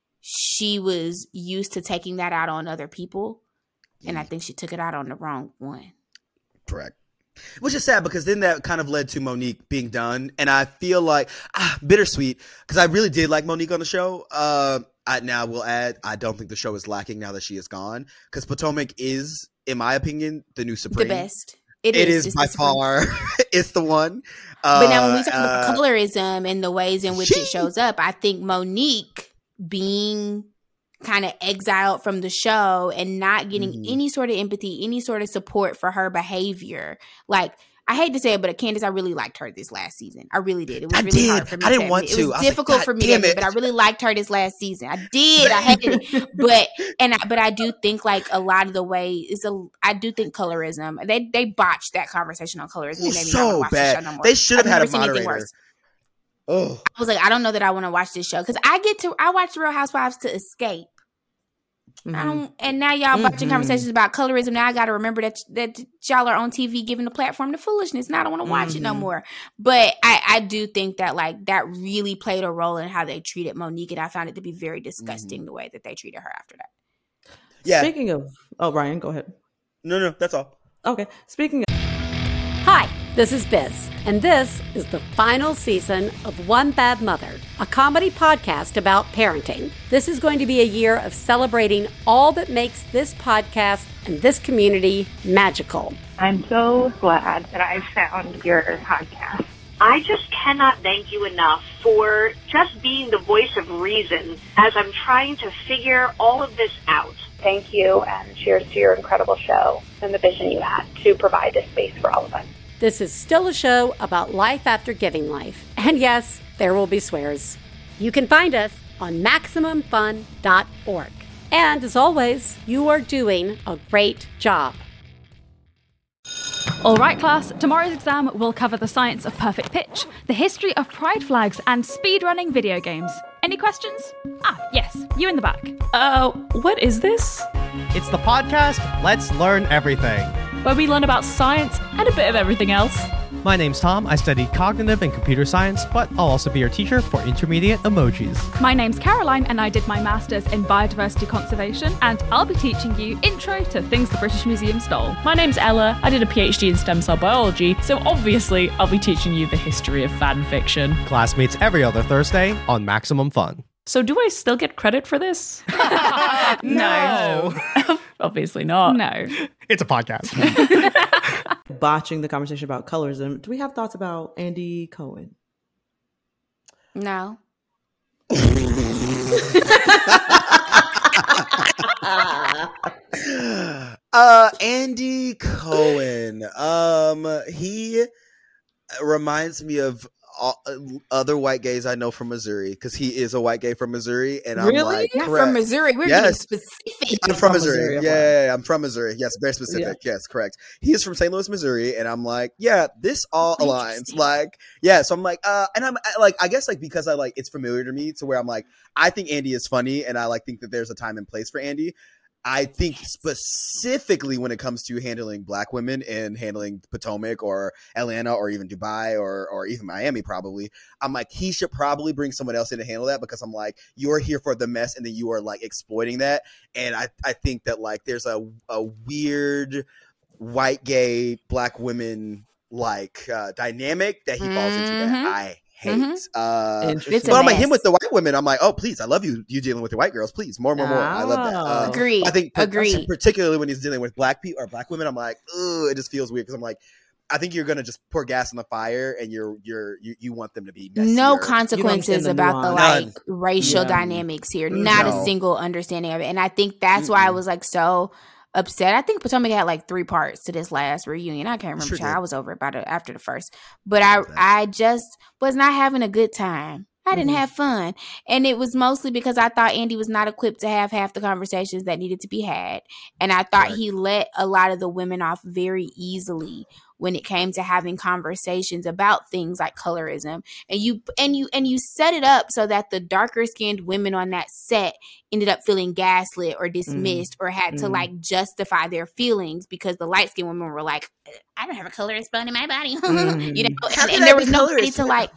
she was used to taking that out on other people. And I think she took it out on the wrong one. Correct. Which is sad because then that kind of led to Monique being done. And I feel like, ah, bittersweet, because I really did like Monique on the show. Uh, I now will add, I don't think the show is lacking now that she is gone. Because Potomac is, in my opinion, the new Supreme. The best. It, It is, is It's by the Supreme. far, it's the one. Uh, But now when we talk uh, about colorism and the ways in which she- it shows up, I think Monique being kind of exiled from the show and not getting Mhm. any sort of empathy, any sort of support for her behavior. Like, I hate to say it, but Candace, I really liked her this last season. I really did. It was I really did. hard for me. I didn't to want admit. to. It was I was like, difficult God for me to damn admit, it. but I really liked her this last season. I did. I hated it, but and I, but I do think like a lot of the way is a. I do think colorism. They they botched that conversation on colorism. Ooh, It made me not so wanna watch the bad. show no more. They should have I've had a never seen anything moderator. worse. Oh, I was like, I don't know that I want to watch this show because I get to I watch Real Housewives to escape. I Mhm. don't, and now y'all watching Mhm. conversations about colorism. Now I got to remember that that y'all are on T V giving the platform to foolishness. Now I don't want to watch it no Mhm. more. But I, I do think that like that really played a role in how they treated Monique, and I found it to be very disgusting the way that they treated her after that. yeah. Speaking of, oh, Ryan, go ahead. No, no, that's all. Okay. Speaking of, Hi, This is Biz, and this is the final season of One Bad Mother, a comedy podcast about parenting. This is going to be a year of celebrating all that makes this podcast and this community magical. I'm so glad that I found your podcast. I just cannot thank you enough for just being the voice of reason as I'm trying to figure all of this out. Thank you, and cheers to your incredible show and the vision you had to provide this space for all of us. This is still a show about life after giving life. And yes, there will be swears. You can find us on maximum fun dot org. And as always, you are doing a great job. All right, class, tomorrow's exam will cover the science of perfect pitch, the history of pride flags, and speedrunning video games. Any questions? Ah, yes, you in the back. Uh, what is this? It's the podcast Let's Learn Everything, where we learn about science and a bit of everything else. My name's Tom. I study cognitive and computer science, but I'll also be your teacher for intermediate emojis. My name's Caroline, and I did my master's in biodiversity conservation, and I'll be teaching you intro to things the British Museum stole. My name's Ella. I did a PhD in stem cell biology, so obviously I'll be teaching you the history of fan fiction. Class meets every other Thursday on Maximum Fun. So do I still get credit for this? No. Obviously not. No. It's a podcast. Botching the conversation about colorism, do we have thoughts about Andy Cohen? No. uh, Andy Cohen. Um, he reminds me of all, other white gays I know from Missouri, because he is a white gay from Missouri, and I'm really? like, Not correct. from Missouri. We're Yes. being specific. I'm from, from Missouri. Missouri, Yeah, okay. yeah, yeah, I'm from Missouri. Yes, very specific. Yes, correct. He is from Saint Louis, Missouri, and I'm like, yeah, this all aligns. Interesting. Like, yeah, so I'm like, uh, and I'm I, like, I guess like because I like it's familiar to me to where I'm like, I think Andy is funny, and I like think that there's a time and place for Andy. I think specifically when it comes to handling black women and handling Potomac or Atlanta or even Dubai or or even Miami, probably, I'm like, he should probably bring someone else in to handle that, because I'm like, you're here for the mess and then you are like exploiting that. And I, I think that like there's a, a weird white gay black women like uh, dynamic that he falls into that Mhm. I hate. Mhm. Uh, Interesting. It's a but I'm like mess. him with the white women. I'm like, oh, please, I love you. You dealing with the white girls, please, more, more, more. I love that. Uh, Oh. Agreed. I think, Agreed. particularly when he's dealing with black people or black women, I'm like, ugh, it just feels weird, because I'm like, I think you're gonna just pour gas on the fire, and you're you're you, you want them to be messier. No understand consequences the about the nuance. like racial Yeah. dynamics here. Not No. a single understanding of it. And I think that's why I Mm-mm. was like so upset. I think Potomac had like three parts to this last reunion. I can't remember. Sure child. did. I was over it by the, after the first. But I Okay. I just was not having a good time. I didn't Mhm. have fun. And it was mostly because I thought Andy was not equipped to have half the conversations that needed to be had. And I thought Right. he let a lot of the women off very easily when it came to having conversations about things like colorism. And you and you and you set it up so that the darker skinned women on that set ended up feeling gaslit or dismissed or had to Mhm. like justify their feelings because the light skinned women were like, I don't have a colorist bone in my body. Mhm. You know, How and, can and I there be was nobody colorist? to like,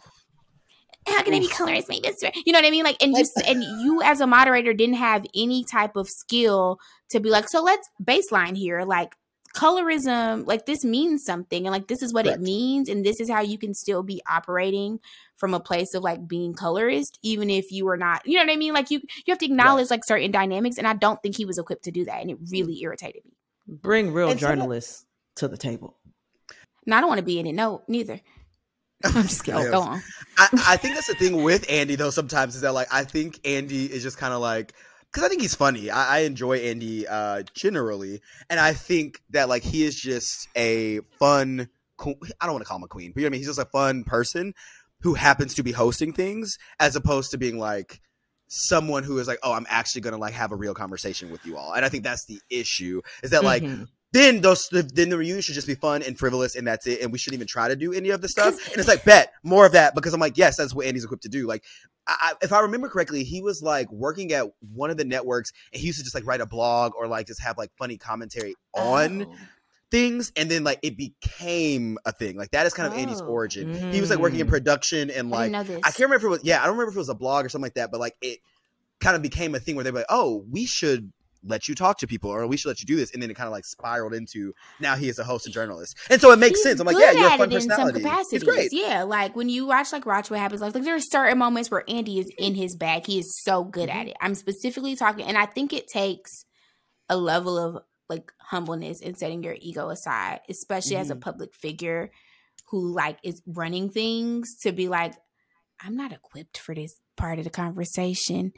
how can I be colorist? Make this right. You know what I mean? Like, and you and you as a moderator didn't have any type of skill to be like, so let's baseline here. Like, colorism, like this means something, and like this is what Correct. it means, and this is how you can still be operating from a place of like being colorist, even if you are not. You know what I mean? Like you, you have to acknowledge like certain dynamics, and I don't think he was equipped to do that, and it really irritated me. Bring real And so- journalists to the table. And I don't want to be in it. No, neither. I'm just kidding. I Go on. I, I think that's the thing with Andy though. Sometimes is that like I think Andy is just kind of like, because I think he's funny. I, I enjoy Andy uh, generally, and I think that like he is just a fun. co- I don't want to call him a queen, but you know what I mean. He's just a fun person who happens to be hosting things, as opposed to being like someone who is like, oh, I'm actually gonna like have a real conversation with you all. And I think that's the issue. Is that like. Mhm. Then those, then the reunion should just be fun and frivolous, and that's it. And we shouldn't even try to do any of the stuff. And it's like, bet more of that, because I'm like, yes, that's what Andy's equipped to do. Like, I, I, if I remember correctly, he was like working at one of the networks, and he used to just like write a blog or like just have like funny commentary on Oh. things, and then like it became a thing. Like that is kind of Andy's Oh. origin. He was like working in Mm. production, and I like didn't know this. I can't remember if it was yeah, I don't remember if it was a blog or something like that, but like it kind of became a thing where they were like, oh, we should let you talk to people, or we should let you do this. And then it kind of like spiraled into now he is a host and journalist. And so it makes He's sense. I'm like, good yeah, you're a at fun it in some personality. capacities. He's great. Yeah, like when you watch like Watch What Happens Live, like there are certain moments where Andy is in his bag. He is so good mm-hmm. at it. I'm specifically talking, and I think it takes a level of like humbleness and setting your ego aside, especially mm-hmm. as a public figure who like is running things, to be like, I'm not equipped for this part of the conversation.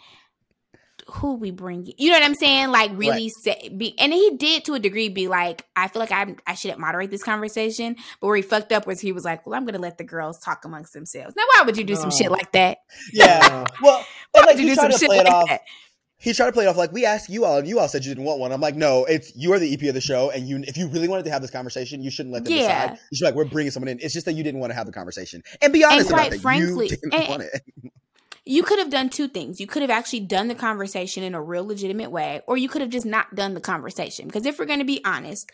Who we bring? You know what I'm saying? Like really right. say, be, and he did to a degree be like, I feel like I I shouldn't moderate this conversation. But where he fucked up was he was like, well, I'm going to let the girls talk amongst themselves. Now, why would you do no. some shit like that? Yeah. Well, why like, would you do some shit play like it off. that? He tried to play it off like, we asked you all, and you all said you didn't want one. I'm like, no, it's you are the E P of the show, and you, if you really wanted to have this conversation, you shouldn't let them yeah. decide. You should be like, we're bringing someone in. It's just that you didn't want to have the conversation, and be honest and about it. Frankly, you didn't and, want it. You could have done two things. You could have actually done the conversation in a real legitimate way, or you could have just not done the conversation. Because if we're going to be honest,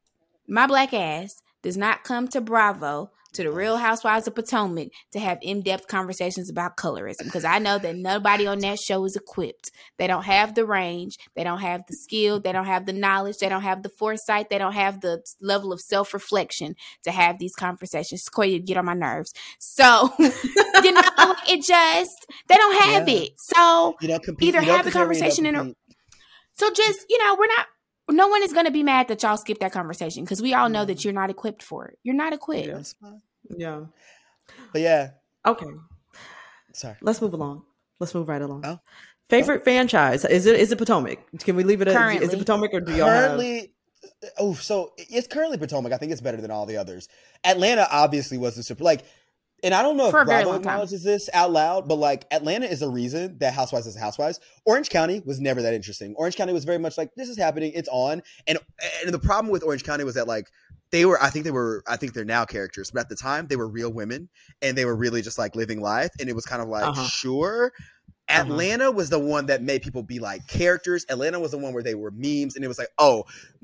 my black ass does not come to Bravo, to the Real Housewives of Potomac, to have in-depth conversations about colorism. Because I know that nobody on that show is equipped. They don't have the range. They don't have the skill. They don't have the knowledge. They don't have the foresight. They don't have the level of self-reflection to have these conversations. Sequoia, you get on my nerves. So, you know, it just, they don't have yeah. it. So, you don't compete, either you don't have the conversation in a... So just, you know, we're not... No one is going to be mad that y'all skipped that conversation because we all know that you're not equipped for it. You're not equipped. Yeah. yeah. But yeah. Okay. Sorry. Let's move along. Let's move right along. Oh. Favorite oh. franchise? Is it is it Potomac? Can we leave it at is it Potomac or do y'all currently, have... Oh, so it's currently Potomac. I think it's better than all the others. Atlanta obviously was the super like and I don't know For if Bravo acknowledges this out loud, but like Atlanta is a reason that Housewives is Housewives. Orange County was never that interesting. Orange County was very much like, this is happening, it's on. And and the problem with Orange County was that like they were, I think they were, I think they're now characters, but at the time they were real women and they were really just like living life. And it was kind of like, uh-huh. sure. Atlanta uh-huh. was the one that made people be like characters. Atlanta was the one where they were memes, and it was like, oh,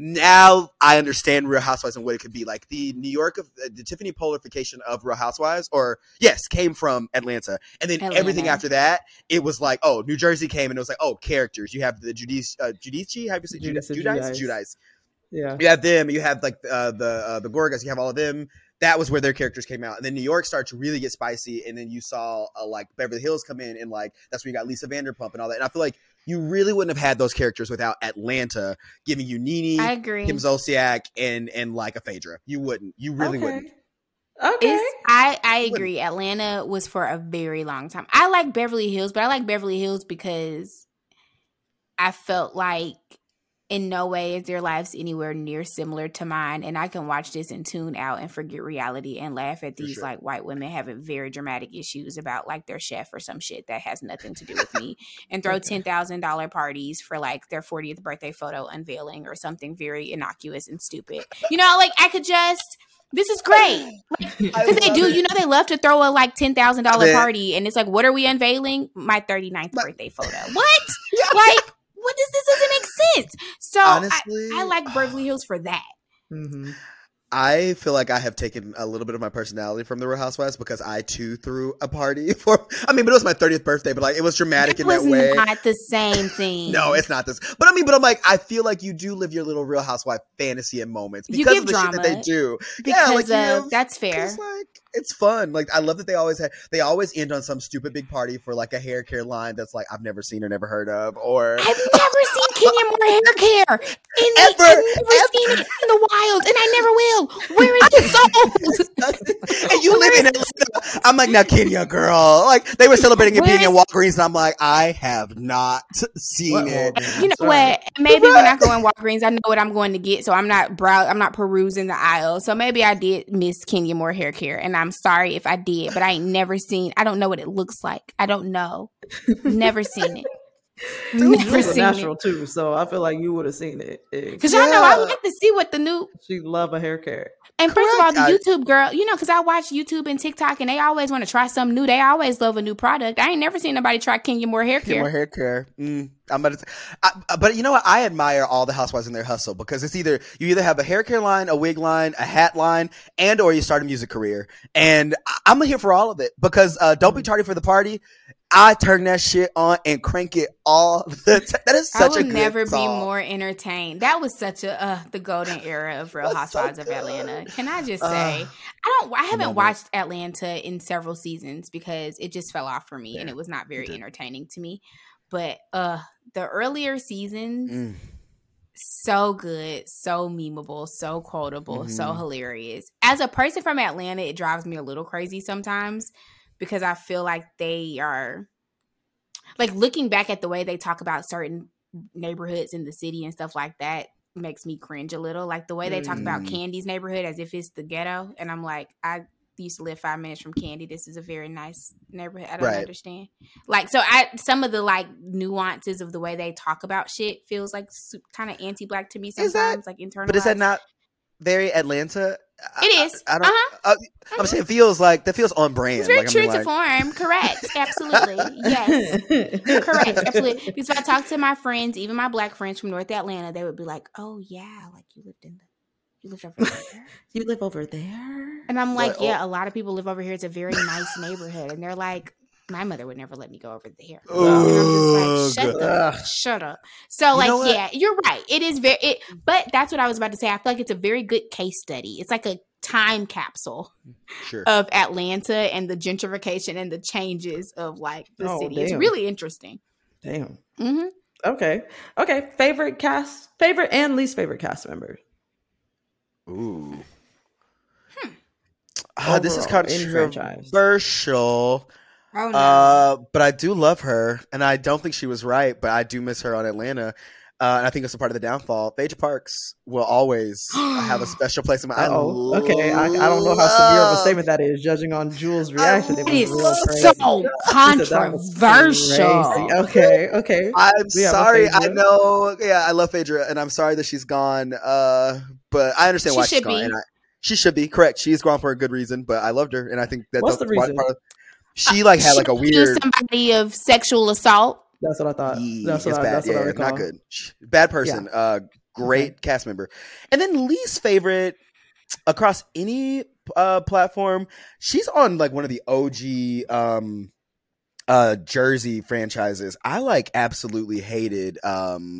now I understand Real Housewives and what it could be. Like the New York of uh, the Tiffany Polarification of Real Housewives, or yes, came from Atlanta, and then Atlanta. Everything after that, it was like, oh, New Jersey came, and it was like, oh, characters. You have the Judici, uh, Judici, how do you say Judici? Judici, Judici. Yeah, you have them. You have like uh, the uh, the Gorgas. You have all of them. That was where their characters came out. And then New York started to really get spicy. And then you saw uh, like Beverly Hills come in, and like that's when you got Lisa Vanderpump and all that. And I feel like you really wouldn't have had those characters without Atlanta giving you Nene, I agree. Kim Zolciak, and and like a Phaedra. You wouldn't. You really okay. wouldn't. Okay. It's, I, I agree. Atlanta was for a very long time. I like Beverly Hills, but I like Beverly Hills because I felt like in no way is their lives anywhere near similar to mine. And I can watch this and tune out and forget reality and laugh at these sure. like white women having very dramatic issues about like their chef or some shit that has nothing to do with me, and throw ten thousand dollars parties for like their fortieth birthday photo unveiling or something very innocuous and stupid. You know, like I could just, this is great. Because like, they do, it. You know, they love to throw a like ten thousand dollars party, and it's like, what are we unveiling? My thirty-ninth My- birthday photo. What? Yeah. Like, what does this doesn't make sense? So Honestly, I, I like Beverly Hills for that. Mm-hmm. I feel like I have taken a little bit of my personality from the Real Housewives because I too threw a party for. I mean, but it was my thirtieth birthday, but like it was dramatic it in was that way. Not the same thing. No, it's not this. But I mean, but I'm like, I feel like you do live your little Real Housewife fantasy in moments because you give of the drama shit that they do. Because yeah, like, of, you know, that's fair. Like, it's fun. Like I love that they always have. They always end on some stupid big party for like a hair care line that's like I've never seen or never heard of. Or I've never seen Kenya Moore hair care. In the, ever, I've never ever. seen it in the wild, and I never will. Where is it sold? And you live in Atlanta. I'm like, now Kenya, girl. Like they were celebrating it being in Walgreens, and I'm like, I have not seen what? it. You know Sorry. what? Maybe when I go in Walgreens, I know what I'm going to get, so I'm not brow. I'm not perusing the aisle. So maybe I did miss Kenya Moore hair care, and I'm sorry if I did, but I ain't never seen. I don't know what it looks like. I don't know. Never seen it. Never seen natural it. Too, so I feel like you would have seen it. Because y'all know I like to see what the new. She love a hair care. And Correct. first of all, the I, YouTube girl, you know, because I watch YouTube and TikTok, and they always want to try something new. They always love a new product. I ain't never seen nobody try Kenya Moore hair care. Kenya Moore hair care. Mm, I'm about to. I, but you know what? I admire all the housewives in their hustle because it's either you either have a hair care line, a wig line, a hat line, and or you start a music career. And I'm here for all of it because uh, don't be tardy for the party. I turn that shit on and crank it all the time. That is such I a will good never song. be more entertained. That was such a uh, the golden era of Real Housewives so of Atlanta. Can I just say, uh, I don't. I haven't watched Atlanta in several seasons because it just fell off for me, yeah, and it was not very entertaining to me. But uh, the earlier seasons, mm. so good, so memeable, so quotable, mm-hmm. so hilarious. As a person from Atlanta, it drives me a little crazy sometimes because I feel like they are, like, looking back at the way they talk about certain neighborhoods in the city and stuff like that makes me cringe a little. Like the way they mm. talk about Candy's neighborhood as if it's the ghetto, and I'm like, I used to live five minutes from Candy. This is a very nice neighborhood. I don't right. understand. Like, so I some of the like nuances of the way they talk about shit feels like kind of anti-black to me sometimes. That, like internalized. But is that not very Atlanta? It is. I, I don't. Uh-huh. Uh, I'm uh-huh. saying it feels like that feels on brand. It's very like, true I mean, to like... form. Correct. Absolutely. Yes. Correct. Absolutely. Because if I talk to my friends, even my black friends from North Atlanta, they would be like, "Oh yeah, like you lived in the, you lived over there. You live over there." And I'm like, what? "Yeah, a lot of people live over here. It's a very nice neighborhood." And they're like, "My mother would never let me go over there." Oh, and I'm just like, "Shut up, shut up." So, you like, yeah, you're right. It is very. It, but that's what I was about to say. I feel like it's a very good case study. It's like a time capsule sure. of Atlanta and the gentrification and the changes of like the oh, city. Damn. It's really interesting. Damn. Mm-hmm. Okay. Okay. Favorite cast, favorite and least favorite cast members. Ooh. Hmm. Uh, this is kind of controversial. Oh, no. Uh, but I do love her, and I don't think she was right, but I do miss her on Atlanta. Uh, and I think it's a part of the downfall. Phaedra Parks will always have a special place in my. Oh, okay. I, I don't know how severe of a statement that is, judging on Jules' reaction. It is so controversial. Okay, okay. I'm sorry. I know. Yeah, I love Phaedra, and I'm sorry that she's gone. Uh, but I understand she why she's gone. Be. And I, she should be correct. She's gone for a good reason, but I loved her, and I think that what's that's the reason? Part of, she like had she like a weird somebody of sexual assault. That's what I thought. Yeah, that's what I, bad. that's what yeah, I recall. Not good. Bad person. Yeah. Uh, great okay. cast member. And then least favorite across any uh, platform. She's on like one of the O G um, uh, Jersey franchises. I like absolutely hated. Um,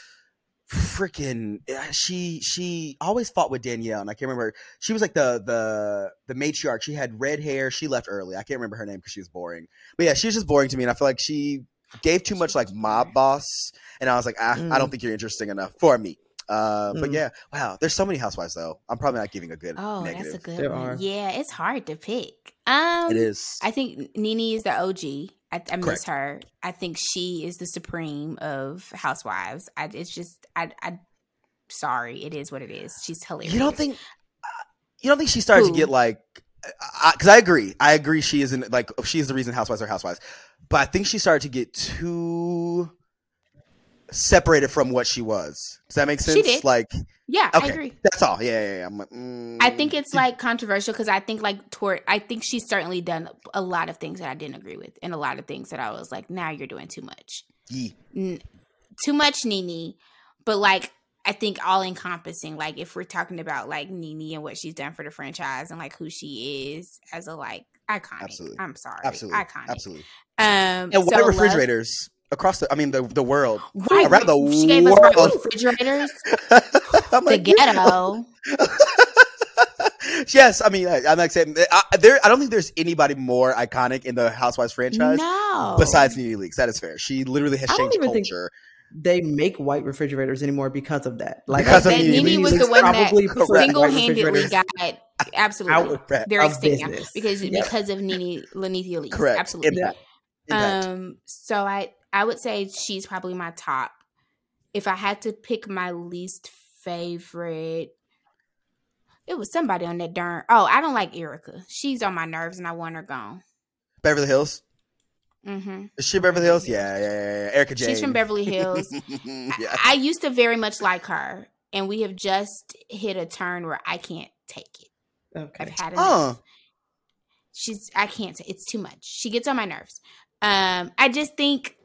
freaking she she always fought with Danielle, and I can't remember. She was like the the the matriarch. She had red hair. She left early. I can't remember her name because she was boring. But yeah, she was just boring to me, and I feel like she gave too much like mob boss, and I was like, ah, mm. I don't think you're interesting enough for me. Uh, mm. But yeah, wow, there's so many housewives though. I'm probably not giving a good. Oh, negative. That's a good there one. Are. Yeah, it's hard to pick. Um, it is. I think Nene is the O G. I, I miss her. I think she is the supreme of housewives. I, it's just, I, I, sorry, it is what it is. She's hilarious. You don't think? Uh, you don't think she started Who? to get like? Because I, I agree. I agree. She isn't like she's the reason housewives are housewives. But I think she started to get too separated from what she was. Does that make sense? She did. Like, yeah, okay. I agree. That's all. Yeah, yeah, yeah. I'm like, mm. I think it's like controversial because I think like toward, I think she's certainly done a lot of things that I didn't agree with, and a lot of things that I was like, now you're doing too much. Yeah. N- too much, Nene. But like, I think all encompassing, like if we're talking about like Nene and what she's done for the franchise and like who she is as a like iconic. Absolutely. I'm sorry. Absolutely. Iconic. Absolutely. Um, and white so refrigerators love, across the, I mean, the the world. White, around the she gave world. us white refrigerators. The like, ghetto. Yes, I mean, I, I'm like saying, I, there. I don't think there's anybody more iconic in the Housewives franchise no. besides Nene Leakes. That is fair. She literally has I changed don't even culture. Think they make white refrigerators anymore because of that. Like because I, of Nene, Nene was the one that single-handedly got absolutely out their extinction because yeah. because of Nene Lenithia Leakes. Correct. Absolutely. Impact. Impact. Um. So I I would say she's probably my top. If I had to pick my least favorite. It was somebody on that darn. Oh, I don't like Erica. She's on my nerves, and I want her gone. Beverly Hills. Mm-hmm. Is she Beverly Hills? Yeah, yeah, yeah. yeah. Erica Jane. She's from Beverly Hills. yeah. I, I used to very much like her, and we have just hit a turn where I can't take it. Okay. I've had enough. Oh. She's. I can't. It's too much. She gets on my nerves. Um. I just think.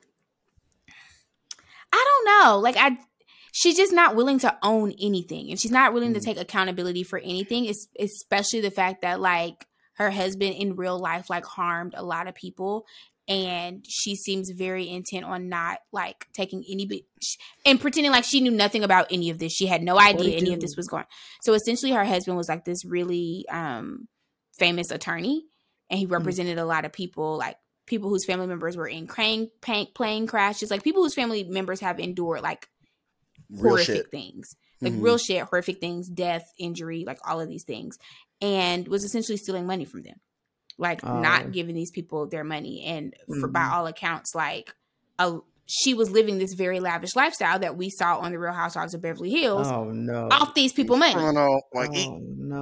I don't know. Like I. She's just not willing to own anything, and she's not willing mm. to take accountability for anything. It's, especially the fact that like her husband in real life like harmed a lot of people, and she seems very intent on not like taking any and pretending like she knew nothing about any of this. She had no idea any of this was going. So essentially, her husband was like this really um, famous attorney, and he represented mm-hmm. a lot of people, like people whose family members were in crane, plane crashes, like people whose family members have endured like real horrific shit. things, like mm-hmm. real shit, horrific things, death, injury, like all of these things, and was essentially stealing money from them. Like oh. not giving these people their money. And for, mm-hmm. by all accounts, like a, she was living this very lavish lifestyle that we saw on the Real Housewives of Beverly Hills. Oh, no. Off these people money. Oh, no. Like, oh,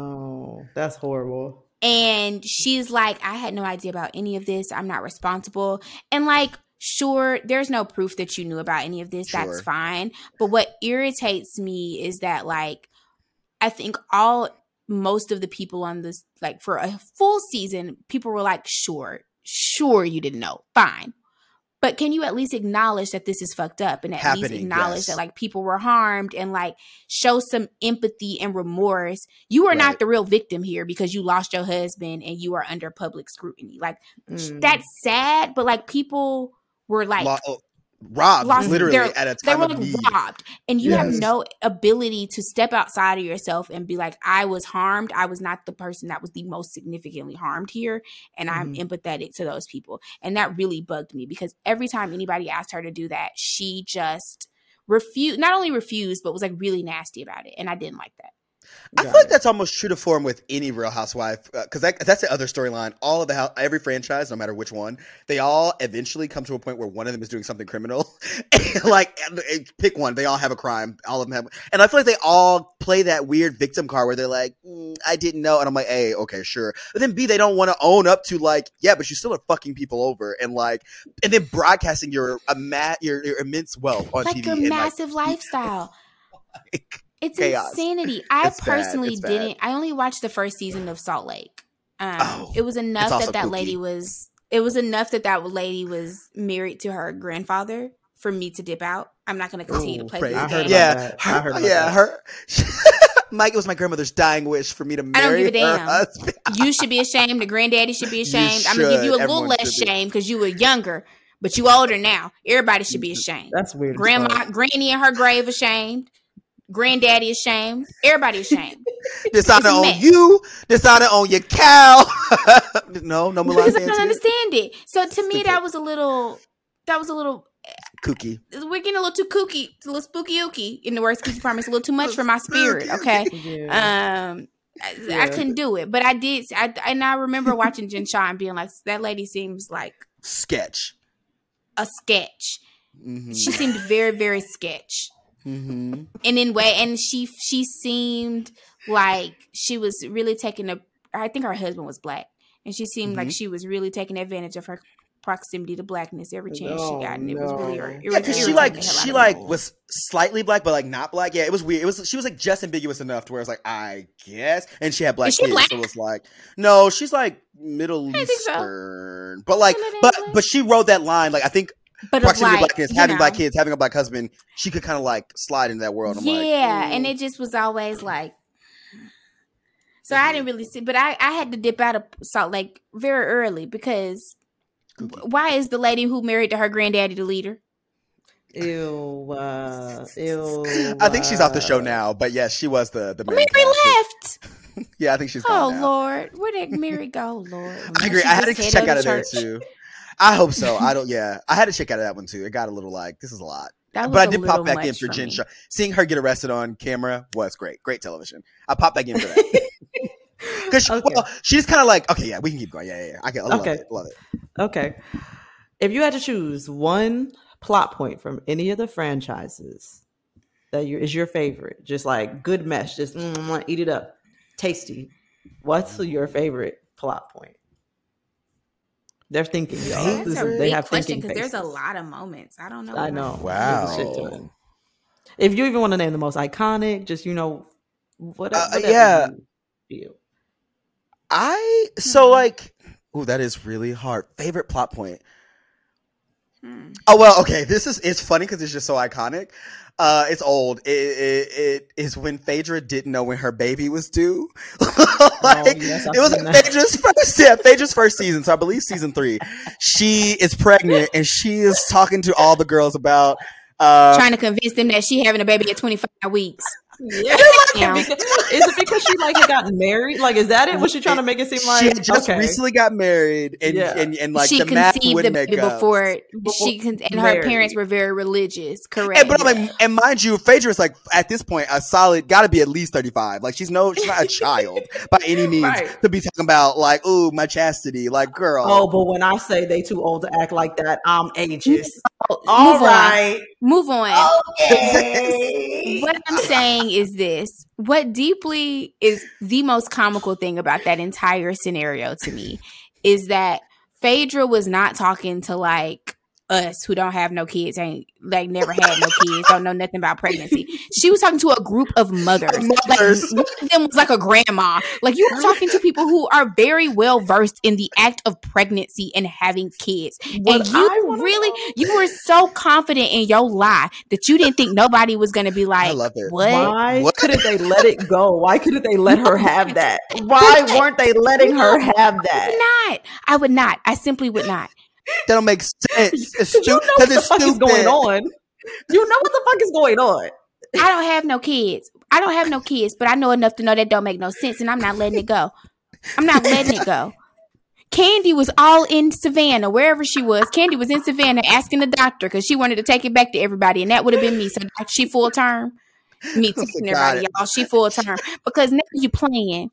no. That's horrible. And she's like, I had no idea about any of this. I'm not responsible. And like, sure, there's no proof that you knew about any of this. Sure. That's fine. But what irritates me is that like, I think all... most of the people on this, like for a full season, people were like, sure, sure you didn't know. Fine. But can you at least acknowledge that this is fucked up and at Happening, least acknowledge yes. that like people were harmed and like show some empathy and remorse? You are right. not the real victim here because you lost your husband and you are under public scrutiny. Like mm. that's sad, but like people were like... Lo- robbed lost, literally at a time they were of like need. robbed, and you yes. have no ability to step outside of yourself and be like, I was harmed. I was not the person that was the most significantly harmed here, and mm-hmm. I'm empathetic to those people. And that really bugged me because every time anybody asked her to do that, she just refused. Not only refused, but was like really nasty about it, and I didn't like that. I feel like that's almost true to form with any Real Housewife, because uh, that, that's the other storyline. All of the every franchise, no matter which one, they all eventually come to a point where one of them is doing something criminal. Like, pick one. They all have a crime. All of them have, and I feel like they all play that weird victim card where they're like, mm, "I didn't know," and I'm like, "Hey, okay, sure." But then B, they don't want to own up to like, "Yeah, but you still are fucking people over," and like, and then broadcasting your ima- your, your immense wealth on like T V, your and massive like, lifestyle. Like, it's chaos. Insanity. I it's personally bad. didn't. I only watched the first season of Salt Lake. Um, oh, it was enough that that kooky. lady was. It was enough that that lady was married to her grandfather for me to dip out. I'm not going to continue Ooh, to play praise. this I heard game. about Yeah, that. her, I heard about yeah, that. her. Mike, it was my grandmother's dying wish for me to marry I don't give a her damn. husband. You should be ashamed. The granddaddy should be ashamed. You I'm gonna give you a should. little Everyone less should be. shame because you were younger, but you older now. Everybody should be ashamed. That's weird. as Grandma, fuck. granny in her grave ashamed. Granddaddy ashamed. Everybody ashamed. Dishonor It's a on mess. you. Dishonor on your cow. no, no Because I Mulan don't fans. understand it. So to me, Stupid. that was a little. That was a little. Kooky. We're getting a little too kooky, a little spooky ooky in the word spooky department. It's a little too much for my spirit. Okay. Yeah. Um, I, Yeah. I couldn't do it, but I did. I and I remember watching Jen Shaw and being like, "That lady seems like Sketch. a sketch." Mm-hmm. She seemed very, very sketch. Mm-hmm. And in way, and she she seemed like she was really taking a. I think her husband was black, and she seemed Mm-hmm. like she was really taking advantage of her proximity to blackness every chance Oh, she got, and it was no. really ir- Yeah, because she irritating like the hell out she of like me. was slightly black, but like not black. Yeah, it was weird. It was she was like just ambiguous enough to where it's like I guess, and she had black Is she kids, black? so it was like no, she's like Middle I think so. Eastern, but like Isn't it but English? but she wrote that line like I think But of proximity like, to blackness, you having know, black kids, having a black husband, she could kind of like slide into that world. I'm like, yeah, mm. and it just was always like. So I didn't really see, but I, I had to dip out of Salt Lake very early because Kooky. why is the lady who married to her granddaddy the leader? Ew. Uh, ew. I think she's off the show uh, now, but yes, she was the the main Mary cast. left. Yeah, I think she's Oh gone now. Lord, where did Mary go, Lord? I agree. She I had to just check headed out of there church. too. I hope so. I don't. Yeah, I had to check out of that one too. It got a little like this is a lot. That was But I a did pop little back in much for for Jen me. Shaw. Seeing her get arrested on camera was great. Great television. I popped back in for that. Because she, Okay. well, she's kind of like, okay, yeah, we can keep going. Yeah, yeah, yeah. I, can, I love Okay. it. Love it. Okay. If you had to choose one plot point from any of the franchises that you, is your favorite, just like good mesh, just mm, eat it up, tasty, what's your favorite plot point? They're thinking, y'all. That's This a is- they big have question thinking because there's a faces. lot of moments. I don't know. I what know. Wow. There's a shit ton. If you even want to name the most iconic, just, you know, whatever, Uh, whatever yeah. you feel. I so like, oh, that is really hard. Favorite plot point. Hmm. Oh well, okay. This is it's funny because it's just so iconic. Uh, it's old. It, it, it is when Phaedra didn't know when her baby was due. like, oh, yes, it was like Phaedra's first, yeah, Phaedra's first season. So I believe season three. She is pregnant and she is talking to all the girls about uh, trying to convince them that she having a baby at twenty-five weeks. Yeah. Yeah. Because, is it because she like had gotten married? Like, is that it? Was she trying to make it seem like she had just okay. recently got married and Yeah. and, and like she the math conceived the wouldn't baby make up. before, Before she con- and married. her parents were very religious. Correct. And, but I'm like, and mind you, Phaedra is like at this point a solid, got to be at least thirty-five. Like she's no, she's not a child by any means Right. to be talking about like, ooh, my chastity, like girl. Oh, but when I say they too old to act like that, I'm ageist. Oh, All move right, on. Move on. okay. What I'm saying is this. What deeply is the most comical thing about that entire scenario to me is that Phaedra was not talking to like us who don't have no kids, ain't like never had no kids, don't know nothing about pregnancy. She was talking to a group of mothers. Mothers. Like, one of them was like a grandma. Like you were talking to people who are very well versed in the act of pregnancy and having kids. What and you I wanna really, know- you were so confident in your lie that you didn't think nobody was going to be like, I love it. what? Why What? couldn't they let it go? Why couldn't they let her have that? Why weren't they letting her have I would that? not. I would not. I simply would not. That don't make sense. It's You know stupid. what the It's fuck is stupid. going on. You know what the fuck is going on. I don't have no kids. I don't have no kids, but I know enough to know that don't make no sense, and I'm not letting it go. I'm not letting it go. Candy was all in Savannah, wherever she was. Candy was in Savannah asking the doctor because she wanted to take it back to everybody, and that would have been me. So she full term. Me teaching everybody, y'all. She full term because now you playing.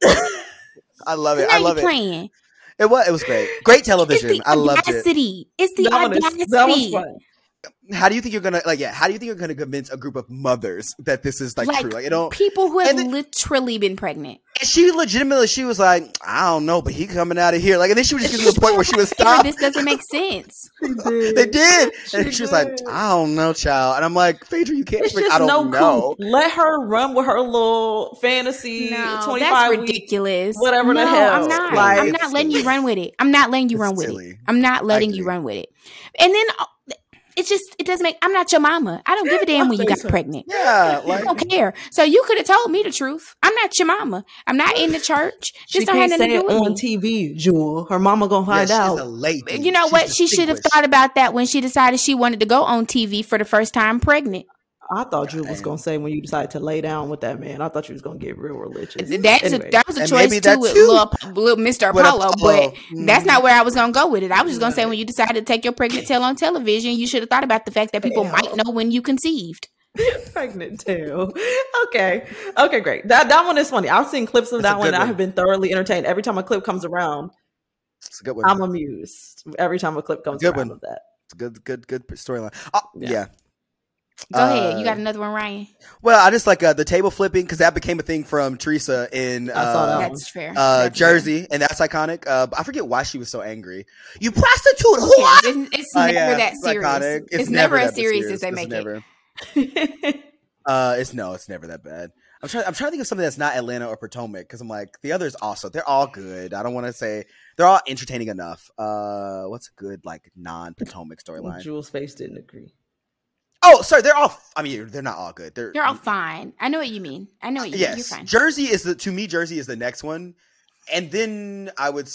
I love it. Now I love you it. playing. It was. It was great. Great It's television. the I loved it. audacity. It's the That one is- audacity. that was fun. How do you think you're gonna like? Yeah. How do you think you're gonna convince a group of mothers that this is like, Like, true? Like, it don't. people who have and then- literally been pregnant. And she legitimately, she was like, I don't know, but he coming out of here. Like, and then she was just getting to the point where she was Phaedra, stopped. this doesn't make sense. They did. She And she was like, did. I don't know, child. And I'm like, Phaedra, you can't It's speak. just I don't no know. coup. Let her run with her little fantasy No, twenty-five that's week- ridiculous. whatever the no, hell. I'm not. Like, I'm it's not letting you silly. run with it. I'm not letting you It's run with silly. it. I'm not letting you agree. run with it. And then uh, it's just it doesn't make. I'm not your mama. I don't give a damn when you got pregnant. Yeah. I Like, don't care. So you could have told me the truth. I'm not your mama. I'm not in the church. She Just don't have can't nothing say to do it with on me. T V, Jewel. Her mama gonna yeah, find she's out. a lady. You know She's what? She should have distinguished. thought about that when she decided she wanted to go on T V for the first time pregnant. I thought you was Goddamn. gonna say when you decided to lay down with that man. I thought you was gonna get real religious. That's Anyway. a, that was a And choice maybe too that with too. little, little Mister With Apollo, Apollo. but that's Mhm. not where I was gonna go with it. I was just gonna say when you decided to take your pregnant tail on television, you should have thought about the fact that people might know when you conceived. Pregnant tail. Okay. Okay, great. That that one is funny. I've seen clips of That's that a one. good And I one. have been thoroughly entertained. Every time a clip comes around, It's a good one. I'm amused. Every time a clip comes Good around one. of that. It's a good, good, good storyline. Oh, Yeah. yeah. Go ahead. You got Uh, another one, Ryan? Well, I just like uh, the table flipping because that became a thing from Teresa in I saw that uh, one. That's fair. uh, That's fair. Jersey, and that's iconic. Uh, I forget why she was so angry. You prostitute, Who whore! cares? It's, it's Uh, never yeah, that it's serious. iconic. It's, never, as that serious as they It's make never. it. Uh, it's no, it's never that bad. I'm trying. I'm trying to think of something that's not Atlanta or Potomac because I'm like the others also. They're all good. I don't want to say they're all entertaining enough. Uh, what's a good like non-Potomac storyline? Jewel's face didn't agree. Oh, sorry, they're all. I mean, they're not all good. They're They're all fine. I know what you mean. I know what you mean. You're yes. fine. Jersey is the to me. Jersey is the next one, and then I would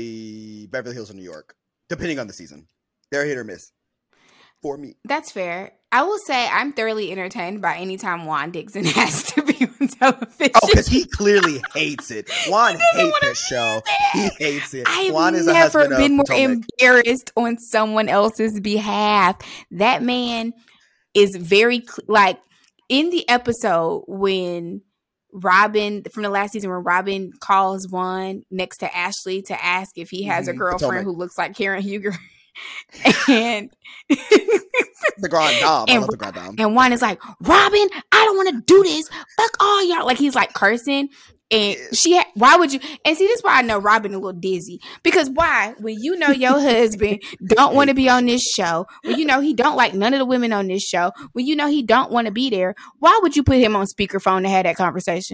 say Beverly Hills or New York, depending on the season. They're hit or miss for me. That's fair. I will say I'm thoroughly entertained by any time Juan Dixon has to be on television. Oh, because he clearly hates it. Juan hates wanna that show. He hates it. I've Juan is a never husband of been more Potomac. embarrassed on someone else's behalf. That man is very cl- like in the episode when Robin from the last season when Robin calls Juan next to Ashley to ask if he has a Mhm, girlfriend Potomac. who looks like Karen Huger. and The Grand Dame. I And- love the Grand Dame. And Juan is like, Robin, I don't want to do this. Fuck all y'all. Like he's like cursing. And she, ha- why would you? And see, this is why I know Robin a little dizzy. Because why? When you know your husband don't want to be on this show, when you know he don't like none of the women on this show, when you know he don't want to be there, why would you put him on speakerphone to have that conversation?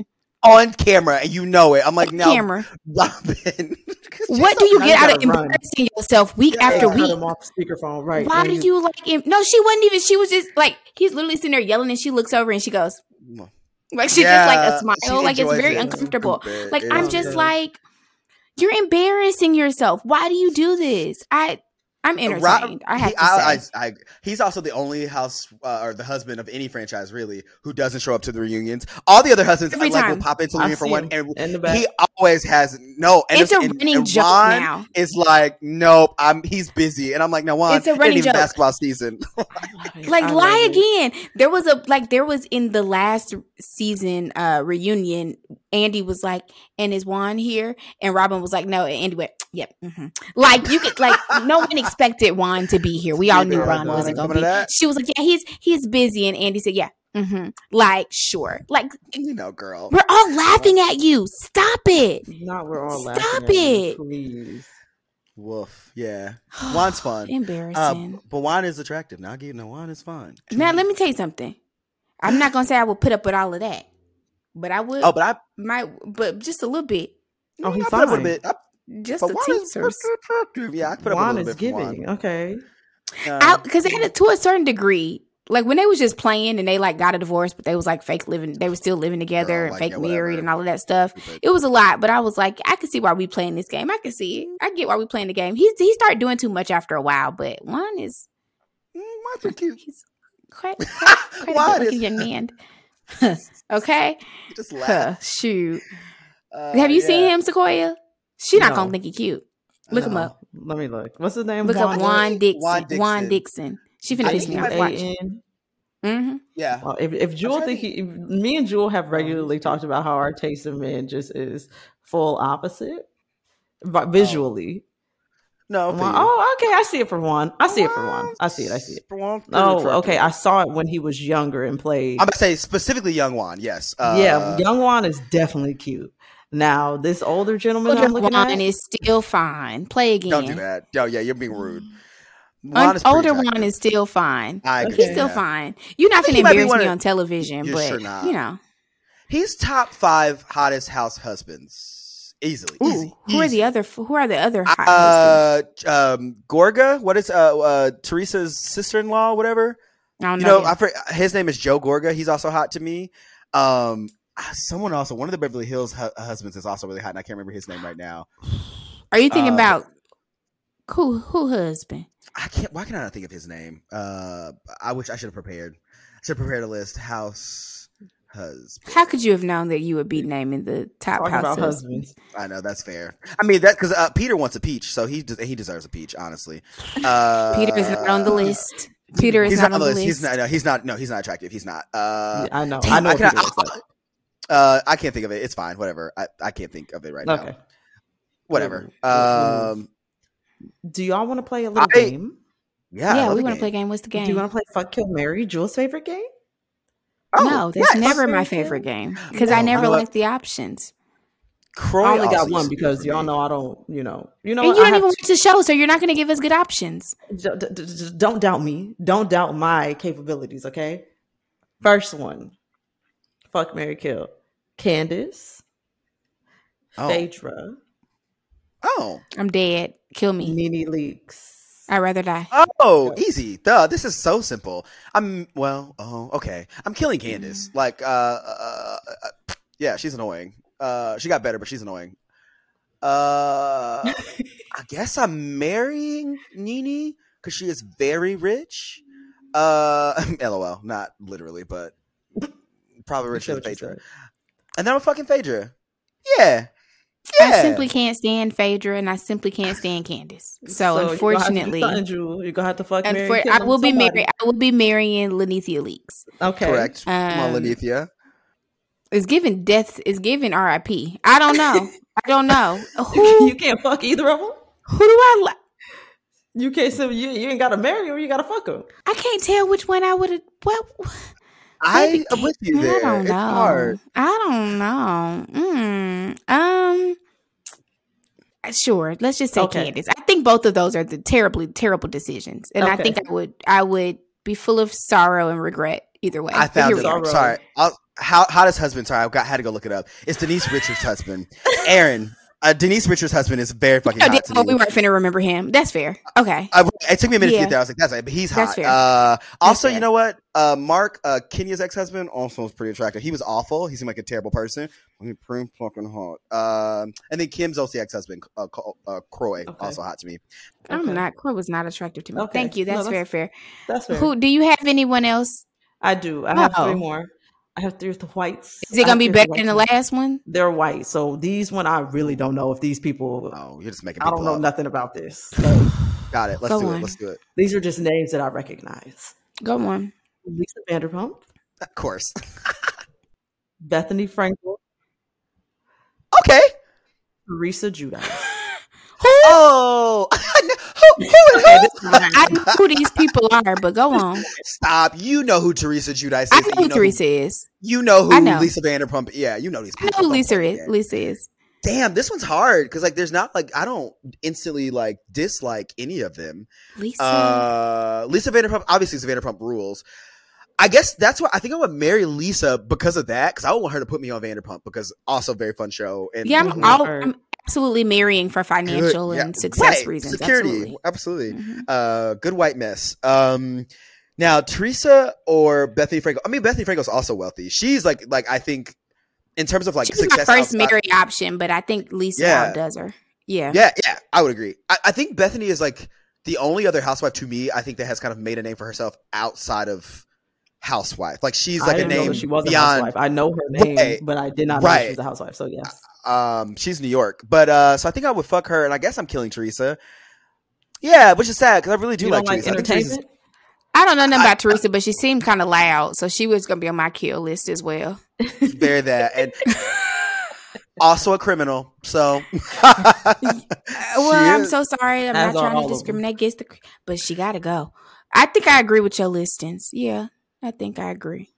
on camera, and you know it. I'm like, no, camera. Robin. What do you get out of embarrassing yourself week Yeah, after cut week? him off the speakerphone, right? Why when do you like him? No, she wasn't even. She was just like, he's literally sitting there yelling, and she looks over and she goes, like she Yeah, just like a she smile, like it's enjoys very it. uncomfortable. Stupid. Like It I'm is. just like, you're embarrassing yourself. Why do you do this? I I'm entertained. Rob- I have he, to I, say. I, I, he's also the only house uh, or the husband of any franchise really who doesn't show up to the reunions. All the other husbands Every like time. will pop into the I reunion for see one, him and in the back. he always has no. And It's a and, running and joke Juan now. is like, nope, I'm he's busy, and I'm like, no, Juan, It's a it ain't running even joke. basketball season. Like I lie love it. again. There was a like there was in the last season uh reunion. Andy was like, "And is Juan here?" And Robin was like, "No." And Andy went, "Yep." Mm-hmm. Like you could like no one expected Juan to be here. We all knew Yeah, Juan Juan wasn't ain't gonna coming be. to that. She was like, "Yeah, he's he's busy." And Andy said, "Yeah." Mm-hmm. Like sure. Like You know, girl. we're all laughing at you. Stop it. Not we're all Stop laughing at you, it. please. Woof. Yeah, Juan's fun. Embarrassing. Uh, but Juan is attractive. Now, you know, Juan is fun. Now let me tell you something. I'm not gonna say I would put up with all of that, but I would. Oh, but I, might, but just a little bit. Oh, he's I put up with a fine. bit. I, Just but the Juan is teasers. attractive. Yeah, I could put up Juan with a is little bit for giving. Juan. Okay. Uh, Because they had it to a certain degree. Like when they was just playing and they like got a divorce, but they was like fake living. They were still living together Girl, and like, fake yeah, whatever. married and all of that stuff. Stupid. It was a lot, but I was like, I can see why we playing this game. I can see it. I get why we playing the game. He's he started doing too much after a while, but one is Mm, Juan's so cute. he's quite quite, quite a Juan good is- looking young man. Okay, Just huh, laugh. shoot. Uh, Have you seen yeah. him, Sequoia? She not No. gonna think he cute. Look him No. up. Let me look. What's his name? Look up Juan Dixon. Juan Juan Dixon. Dixon. She finna I piss think me he off. might Watch. A N. Mm-hmm. Yeah. Well, if if Jewel trying think to- he, if, me and Jewel have regularly talked about how our taste of men just is full opposite, but visually. No. for Juan- you. oh, okay, I see it for Juan. I see it for Juan. I see it. I see it. For Juan, pretty Oh, attractive. okay. I saw it when he was younger and played. I'm gonna say specifically young Juan. Yes. Uh, yeah, young Juan is definitely cute. Now this older gentleman I'm Older looking Juan at, is still fine. Play again. Don't do that. Oh yeah, you're being rude. Un- Juan is pretty older attractive. one is still fine. I agree. He's Okay. still yeah. fine. You're not think gonna he might be embarrass one me of- on television, You're but sure not. you know. He's top five hottest house husbands easily. Ooh, Easy. who are Easy. the other? Who are the other hot husbands? Uh, um, Gorga. What is uh, uh Teresa's sister-in-law? Whatever. I don't You know. know, I for, his name is Joe Gorga. He's also hot to me. Um, someone also, one of the Beverly Hills hu- husbands is also really hot, and I can't remember his name right now. Are you thinking uh, about who? Who husband? I can't. Why can I not think of his name? Uh, I wish I should have prepared. I should have prepared a list. House husband. How could you have known that you would be naming the top talking house about husbands? husbands. I know that's fair. I mean that because uh, Peter wants a peach, so he des- he deserves a peach. Honestly, uh, Peter is not on the list. Peter is He's not on the list. He's not. No, he's not. No, he's not attractive. He's not. Uh, Yeah, I know. damn, I know. I, what can, Peter looks like. uh, I can't think of it. It's fine. Whatever. I, I can't think of it right Okay. now. Whatever. Ooh, ooh, Um, Do y'all want to play a little I- game? yeah. I yeah, love we the want to game. play a game. What's the game? Do you want to play Fuck Kill Mary, Jewel's favorite game? Oh, no, that's yes. never Fuck, my Mary, favorite Kill? game because No, I I never know what- liked the options. Croy I only also got used one to be because for y'all me. know I don't, you know, you know. And what? you I don't have even watch the show, so you're not going to give us good options. to- d- d- d- don't doubt me. Don't doubt my capabilities. Okay. First one. Fuck Mary Kill. Candace. Oh. Phaedra. Oh. I'm dead. Kill me. Nene Leakes. I'd rather die. Oh, easy. Duh. This is so simple. I'm well. Oh, okay. I'm killing Candace. Like, uh, uh, uh, yeah, she's annoying. Uh, she got better, but she's annoying. Uh, I guess I'm marrying Nene because she is very rich. Uh, lol, not literally, but probably richer than Phaedra. And then I'm fucking Phaedra. Yeah. Yeah. I simply can't stand Phaedra, and I simply can't stand Candace. So, unfortunately, you're gonna, have to, you're gonna have to fuck Mary. unfor- Kill I will be somebody. married. I will be marrying Lenithia Leaks. Okay. Correct. Come on, Um, Lenithia. It's giving death. It's giving R I P. I don't know. I don't know. Who You can't fuck either of them. who do I like? You can't say you, you ain't gotta marry her. You gotta fuck her. I can't tell which one I would have. What? I am with you there. I don't It's know. hard. I don't know. Mm, um. Sure. Let's just say Okay. Candace. I think both of those are the terribly terrible decisions, and I Okay. think I would. I would be full of sorrow and regret either way. I But here found we it. are. are. Sorry. I'll, how hottest husband. Sorry, I got had to go look it up. It's Denise Richards' husband, Aaron. Uh, Denise Richards' husband is very fucking hot. Oh, we weren't finna remember him. That's fair. Okay. I, it took me a minute Yeah. to get there. I was like, "That's right," but he's That's hot. fair. Uh, also, fair. you know what? Uh, Mark, uh, Kenya's ex-husband, also was pretty attractive. He was awful. He seemed like a terrible person. He's pretty fucking hot. Um, and then Kim's also ex-husband, uh, Col- uh, Croy, Okay. also hot to me. I'm Okay. not. Croy was not attractive to me. Okay. Thank you. No, That's, that's- very fair. That's fair. Who do you have? Anyone else? I do. I have Oh. three more. I have three of the whites. Is it I gonna have be three of better white than the men. last one? They're white, so these one I really don't know if these people. Oh, you're just making I people don't know up. nothing about this. So Got it. Let's Go do on. it. Let's do it. these are just names that I recognize: Go on. Lisa Vanderpump, Of course. Bethany Frankel, Okay. Teresa Giudice. Oh, who, who, who, who? I know who these people are, but go on. Stop. You know who Teresa Giudice is. I and know you who know Teresa is. You know who I know. Lisa Vanderpump. Yeah, you know these I people. know who Lisa Fuck is. yeah. Lisa is. Damn, this one's hard because like there's not like I don't instantly like dislike any of them. Lisa. Uh, Lisa Vanderpump, obviously, Lisa Vanderpump rules. I guess that's why I think I would marry Lisa because of that. Because I would want her to put me on Vanderpump because also very fun show. And yeah, I'm, Mhm. all, I'm absolutely marrying for good- financial yeah, and success right, reasons. security, Absolutely. absolutely. Mhm. Uh, good white mess. Um, now Teresa or Bethany Frankel. I mean, Bethany Frankel's also wealthy. She's like, like I think in terms of like She's my success. first outside- married option, but I think Lisa Yeah. outdoes her. Yeah. Yeah, yeah, I would agree. I, I think Bethany is like the only other housewife to me. I think that has kind of made a name for herself outside of housewife. Like she's like I a didn't know name that she was a beyond. housewife. I know her name, Right. but I did not know Right. she was a housewife. So yes, Um, she's New York, but uh, so I think I would fuck her, and I guess I'm killing Teresa. Yeah, which is sad because I really do you like don't like Teresa. I think Teresa's- entertainment. I don't know nothing I- about Teresa, but she seemed kind of loud, so she was gonna be on my kill list as well. Bear that, and also a criminal. So, Uh, well, I'm is. so sorry. I'm As not are trying all to of them. discriminate against the, cr- but she gotta go. I think I agree with your listings. Yeah, I think I agree.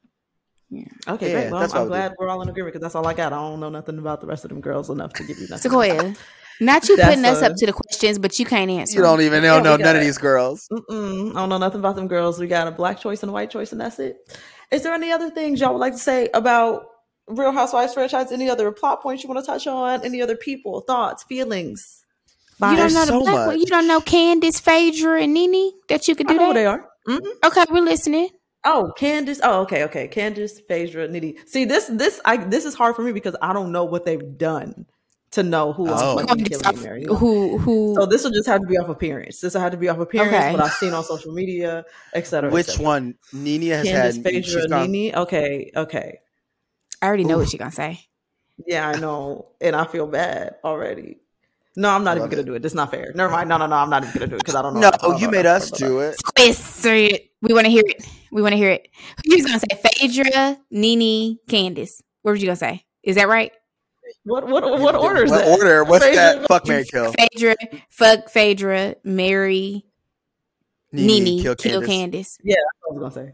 Okay, Yeah, great. Well, that's what I I'm would glad we're all in agreement because that's all I got. I don't know nothing about the rest of them girls enough to give you nothing. Sequoia, not you That's putting us a- up to the questions, but you can't answer. you don't even know, Yeah, we know got none of it. these girls. Mm-mm, I don't know nothing about them girls. We got a black choice and a white choice, and that's it. Is there any other things y'all would like to say about Real Housewives franchise? Any other plot points you want to touch on? Any other people, thoughts, feelings? You don't There's know the so black one. much. You don't know Candace, Phaedra, and Nene that you could I do know who that. they are. Mhm. Okay, we're listening. Oh, Candace. Oh, okay, okay. Candace, Phaedra, Nidhi. See, this, this, I, this is hard for me because I don't know what they've done to know who Oh. I'm We're fucking going to killing stop- and marrying. you know? Who who? So this will just have to be off appearance. This will have to be off appearance, Okay. what I've seen on social media, et cetera. et Which cetera. one? Nene has Candace, had. Phaedra, she's gone- Nene. Okay, okay. I already know Ooh. what you're gonna say. Yeah, I know, and I feel bad already. No, I'm not even Love gonna it. do it. This is not fair. Never mind. No, no, no. I'm not even gonna do it because I don't know. No, I don't know you enough made about us it. do it. Yes, sir. We want to hear it. We want to hear it. You was gonna say Phaedra, Nene, Candace. What were you gonna say? Is that right? What what what order is What that? order? What's Phaedra, that? what- Fuck, Mary, kill. Phaedra, fuck Phaedra, marry Nene, kill, Candace. Candace. Yeah, that's what I was gonna say.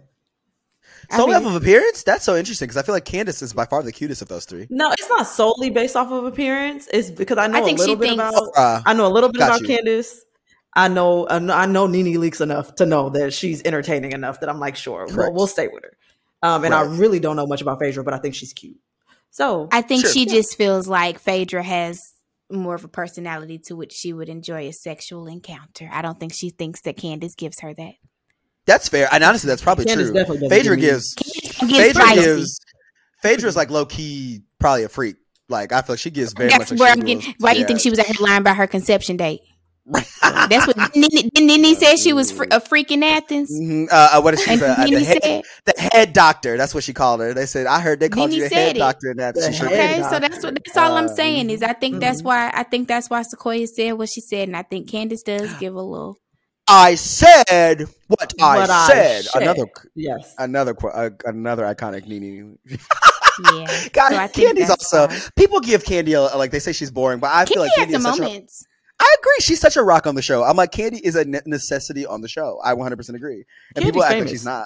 I Solely mean- off of appearance? That's so interesting because I feel like Candace is by far the cutest of those three. No, it's not solely based off of appearance. It's because I know I think a little she bit thinks- about. Uh, I know a little bit got about you. Candace. I know, I know, I know Nene Leakes enough to know that she's entertaining enough that I'm like, sure, we'll, Correct. we'll stay with her. Um, and I Right. really don't know much about Phaedra, but I think she's cute. So I think Sure. she Yeah. just feels like Phaedra has more of a personality to which she would enjoy a sexual encounter. I don't think she thinks that Candace gives her that. That's fair. And honestly, that's probably Candace true. definitely doesn't Phaedra give me- gives. Candace Phaedra spicy. gives. Phaedra's like low key, probably a freak. Like I feel like she gives very That's much. Like where she I'm getting. feels- Why you yeah. think she was out here lying about her conception date? That's what Nene, Nene said. She was fr- a freak in Athens. Mhm. Uh, uh, what did she And say? Uh, the, Nene head, said- the head doctor. That's what she called her. They said, I heard they called Nene you the said head it. doctor. And that The she should head Okay, so that's what that's all I'm Uh, saying is I think that's mhm. why I think that's why Sequoia said what she said, and I think Candace does give a little. I said what I What I said. said. Another, yes, another, qu- uh, another iconic Nene. Yeah, God, so I think Candy's that's also. why. People give Candy a, like they say she's boring, but I feel Candy like has Candy the is such a. moments. I agree. She's such a rock on the show. I'm like Candy is a ne- necessity on the show. I one hundred percent agree. And Candy's people act famous. like she's not.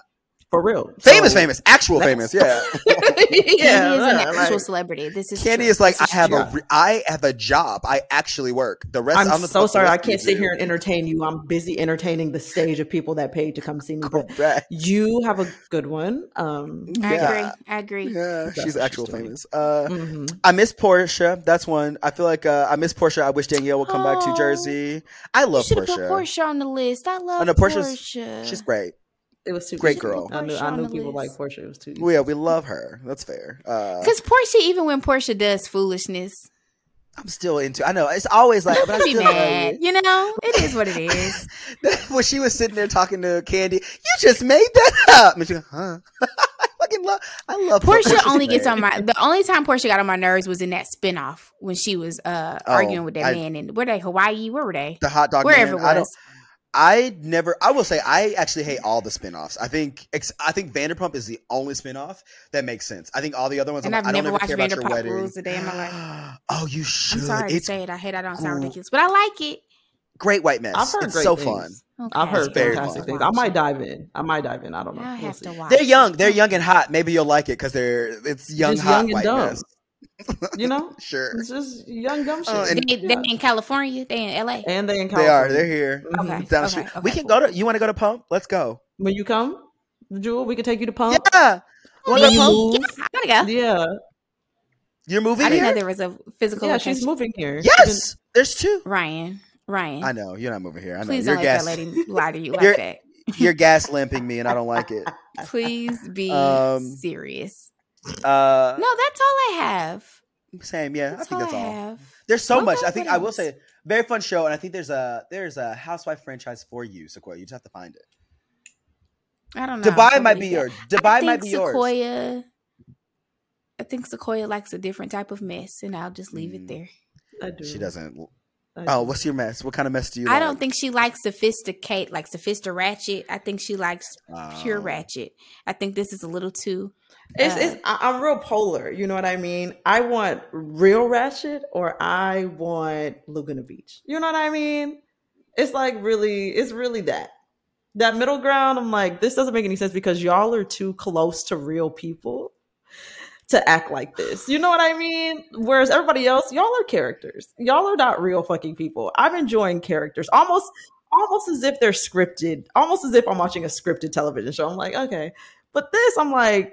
For real. Famous, So, famous, actual famous, yeah. yeah, Candy is an like, actual celebrity. This is Candy true. is like, This I have true. a, I have a job. I actually work. The rest, I'm I'm so sorry. I can't sit do. here and entertain you. I'm busy entertaining the stage of people that paid to come see me. But Correct. you have a good one. Um, I Yeah. agree. I agree. Yeah, That's she's what actual she's doing. famous. Uh, mhm. I miss Portia. That's one. I feel like uh, I miss Portia. I wish Danielle would come back to Oh. Jersey. I You love should have Portia. put Portia on the list. I love I know Portia's- Portia. She's great. It was too Great easy. girl. I knew, Portia I on knew the people like list. Portia. It was too easy. Well, yeah, we love her. That's fair. Uh, Because Portia, even when Portia does foolishness, I'm still into. I know it's always like, but I don't be still mad. love You know, it is what it is. it. When she was sitting there talking to Candy, you just made that up. And she goes, huh? I fucking love. I love Portia Portia's only gets great. on my. The only time Portia got on my nerves was in that spinoff when she was uh Oh, arguing with that I- man. And were they Hawaii? Where were they? the hot dog. Wherever man. it I don't. was. I never. I will say I actually hate all the spinoffs. I think. ex- I think Vanderpump is the only spinoff that makes sense. I think all the other ones. And I'm I've like, I don't never ever watched care about your Vanderpump wedding. Rules a day in my life. Oh, you should. I'm sorry It's to say it. I hate I don't sound cool. ridiculous, but I like it. great white mess. I've heard It's great so things. fun. Okay. I've heard very fantastic fun. things. I might dive in. I might dive in. I don't know. I We'll have see. to watch. They're it. young. They're young and hot. Maybe you'll like it because they're it's young, Just hot young and white dumb. mess. You know, Sure. it's just young dumb shit. Oh, and- They, they in California. They in L A. and they in They California. are. They're here. Mhm. Okay. Down the Okay. street. okay, We can cool. go to. You want to go to Pump? Let's go. When you come, Jewel, we can take you to Pump. Yeah. Want to When go to you Pump? move, I gotta go. yeah, You're moving I didn't know here? there was a physical yeah, location. she's moving here. Yes. There's two. Ryan. Ryan. I know you're not moving here. I know Please you're don't let gas. that lady lie to you like You're- that. You're gas lamping me, and I don't like it. Please be Um, serious. Uh, No, that's all I have. same. Yeah, That's I think all that's I all. have. There's so What much. else? I think What I will else? say very fun show, and I think there's a there's a Housewife franchise for you, Sequoia. You just have to find it. I don't know. Dubai if I might believe be that. yours. Dubai I might think be yours. Sequoia. I think Sequoia likes a different type of mess, and I'll just leave Mm. it there. I do. She doesn't. I Oh, do. what's your mess? What kind of mess do you? I like? don't think she likes sophisticate, like sophistic ratchet. I think she likes pure Oh. ratchet. I think this is a little too. It's, uh, it's I- I'm real polar. You know what I mean? I want real ratchet or I want Laguna Beach. You know what I mean? It's like really, it's really that. That middle ground, I'm like, this doesn't make any sense because y'all are too close to real people to act like this. You know what I mean? Whereas everybody else, y'all are characters. Y'all are not real fucking people. I'm enjoying characters. Almost almost as if they're scripted. Almost as if I'm watching a scripted television show. I'm like, okay. But this, I'm like,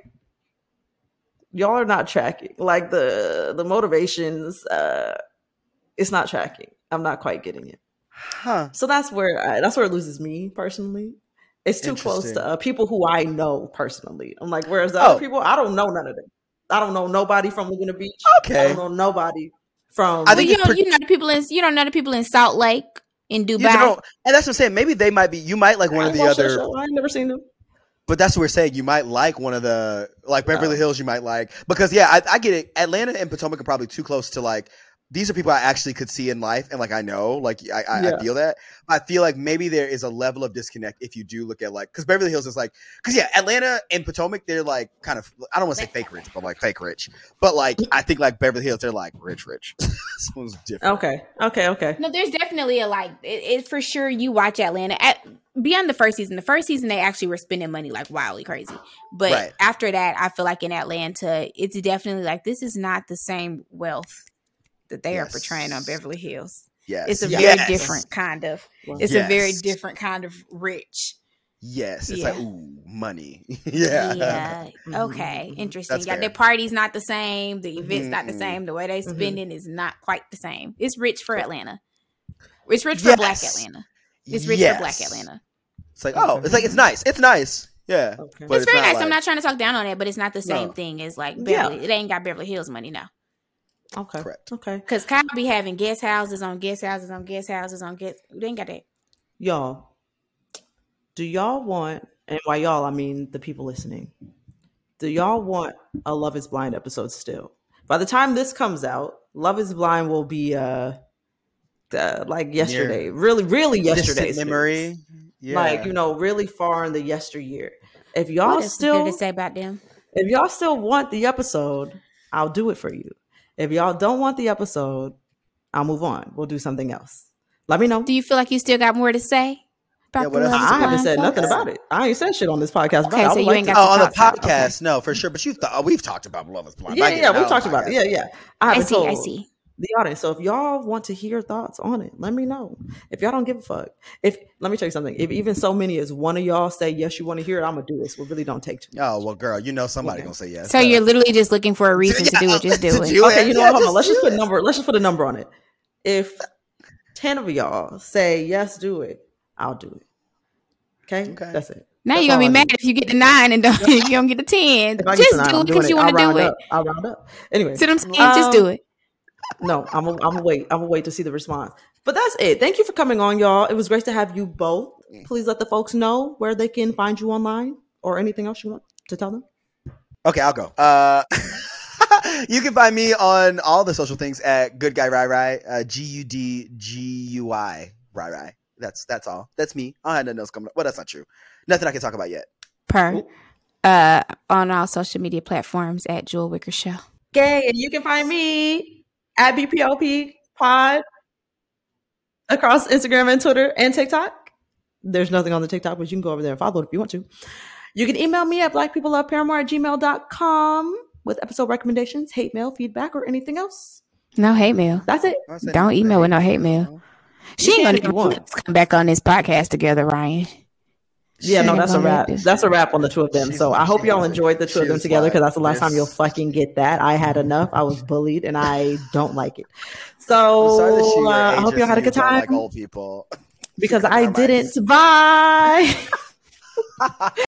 y'all are not tracking. Like the the motivations, uh, it's not tracking. I'm not quite getting it. Huh. So that's where I, that's where it loses me personally. It's too close Interesting. to uh, people who I know personally. I'm like, whereas the Oh. other people, I don't know none of them. I don't know nobody from Laguna Beach. I Okay. don't know nobody from. I Well, think you it's know, pretty- you know the people in you don't know the people in Salt Lake in Dubai. You don't, and that's what I'm saying. Maybe they might be. You might like one I of ain't the watched that other. show. I ain't never seen them. But that's what we're saying. You might like one of the like Beverly Oh. Hills. You might like because yeah, I, I get it. Atlanta and Potomac are probably too close to like. These are people I actually could see in life, and like I know, like I, I, Yeah. I feel that. I feel like maybe there is a level of disconnect if you do look at like because Beverly Hills is like because yeah, Atlanta and Potomac they're like kind of I don't want to say fake rich, but like fake rich. But like I think like Beverly Hills they're like rich rich. This one's different. Okay. Okay. Okay. No, there's definitely a like. It, it for sure. You watch Atlanta at beyond the first season. The first season they actually were spending money like wildly crazy, but Right. after that, I feel like in Atlanta, it's definitely like this is not the same wealth that they are Yes. portraying on Beverly Hills. Yes, It's a yes. very different kind of. Well, It's a very Yes. different kind of rich. Yes, it's Yeah. like ooh money. yeah. Yeah. Mhm, Okay. mhm. Interesting. That's Yeah. fair. Their party's not the same. The event's not the Mhm. same. The way they Mhm. spending is not quite the same. It's rich for Atlanta. It's rich for Black Yes. Atlanta. It's rich for Black Yes. Atlanta. It's like oh, it's like it's nice. It's nice. Yeah. Okay. But It's very not nice. like- I'm not trying to talk down on it, but it's not the same No. thing as like Yeah. Beverly. It ain't got Beverly Hills money now. Okay. Correct. Okay. Because Kyle be having guest houses on guest houses on guest houses on guest. They ain't got that. Y'all, do y'all want, and by y'all, I mean the people listening, do y'all want a Love is Blind episode still? By the time this comes out, Love is Blind will be uh, uh like yesterday. Really, really yesterday's Distant memory. Yeah. Like, you know, really far in the yesteryear. If What y'all else is there still to say about them? if y'all still want the episode, I'll do it for you. If y'all don't want the episode, I'll move on. We'll do something else. Let me know. Do you feel like you still got more to say about Yeah, the what else Love is is I haven't Blind said nothing folks? about it. I ain't said shit on this podcast. Okay, about it. I so would you like ain't to- got Oh, on the talk about it, podcast, no, for sure. But you thought we've talked about Love is Blind. Yeah, I yeah, get yeah. it We on talked the about it. podcast. Yeah, yeah. I I haven't see, I told see. the audience. So if y'all want to hear thoughts on it, let me know. If y'all don't give a fuck, if let me tell you something. If even so many as one of y'all say yes, you want to hear it, I'm gonna do this. We really don't take too much. Oh well, girl, you know somebody Okay. gonna say yes. So Uh, you're literally just looking for a reason to do it. Just do to it. do Okay, it. you know Yeah, what? Hold on. Let's do just put a it. number. Let's just put a number on it. If ten of y'all say yes, do it, I'll do it. Okay, Okay. that's it. Now That's you're gonna all be I mad need. if you get the nine and don't you don't get the ten. If I get Just to nine, do I'm it doing because you I'll want to round do it. up. I'll round up. Anyway, See what I'm saying? Just do um, it. No, I'm gonna I'm wait. I'm gonna wait to see the response. But that's it. Thank you for coming on, y'all. It was great to have you both. Please let the folks know where they can find you online or anything else you want to tell them. Okay, I'll go. Uh, you can find me on all the social things at Good Guy Rai Rai, uh, G U D G U I Rai Rai. That's that's all. That's me. I don't have nothing else coming up. Well, that's not true. Nothing I can talk about yet. Per uh on all social media platforms at Jewel Wicker Show. Okay, and you can find me at B P O P Pod across Instagram and Twitter and TikTok. There's nothing on the TikTok, but you can go over there and follow it if you want to. You can email me at blackpeopleloveparamore at gmail dot com with episode recommendations, hate mail, feedback, or anything else. No hate mail. That's it. I said Don't no email with no hate hate mail. She You ain't can gonna if you even want. let's come back on this podcast together, Ryan. Yeah, She no, ain't that's a gonna wrap. let this- That's a wrap on the two of them. She's So I like- hope she y'all was- enjoyed the two of she them was together because like, that's the last time you'll this- fucking get that. I had enough. I was bullied and I don't like it. So I'm sorry that she uh, I hope y'all had a good time Like old people. because Because I our minds- didn't. Bye.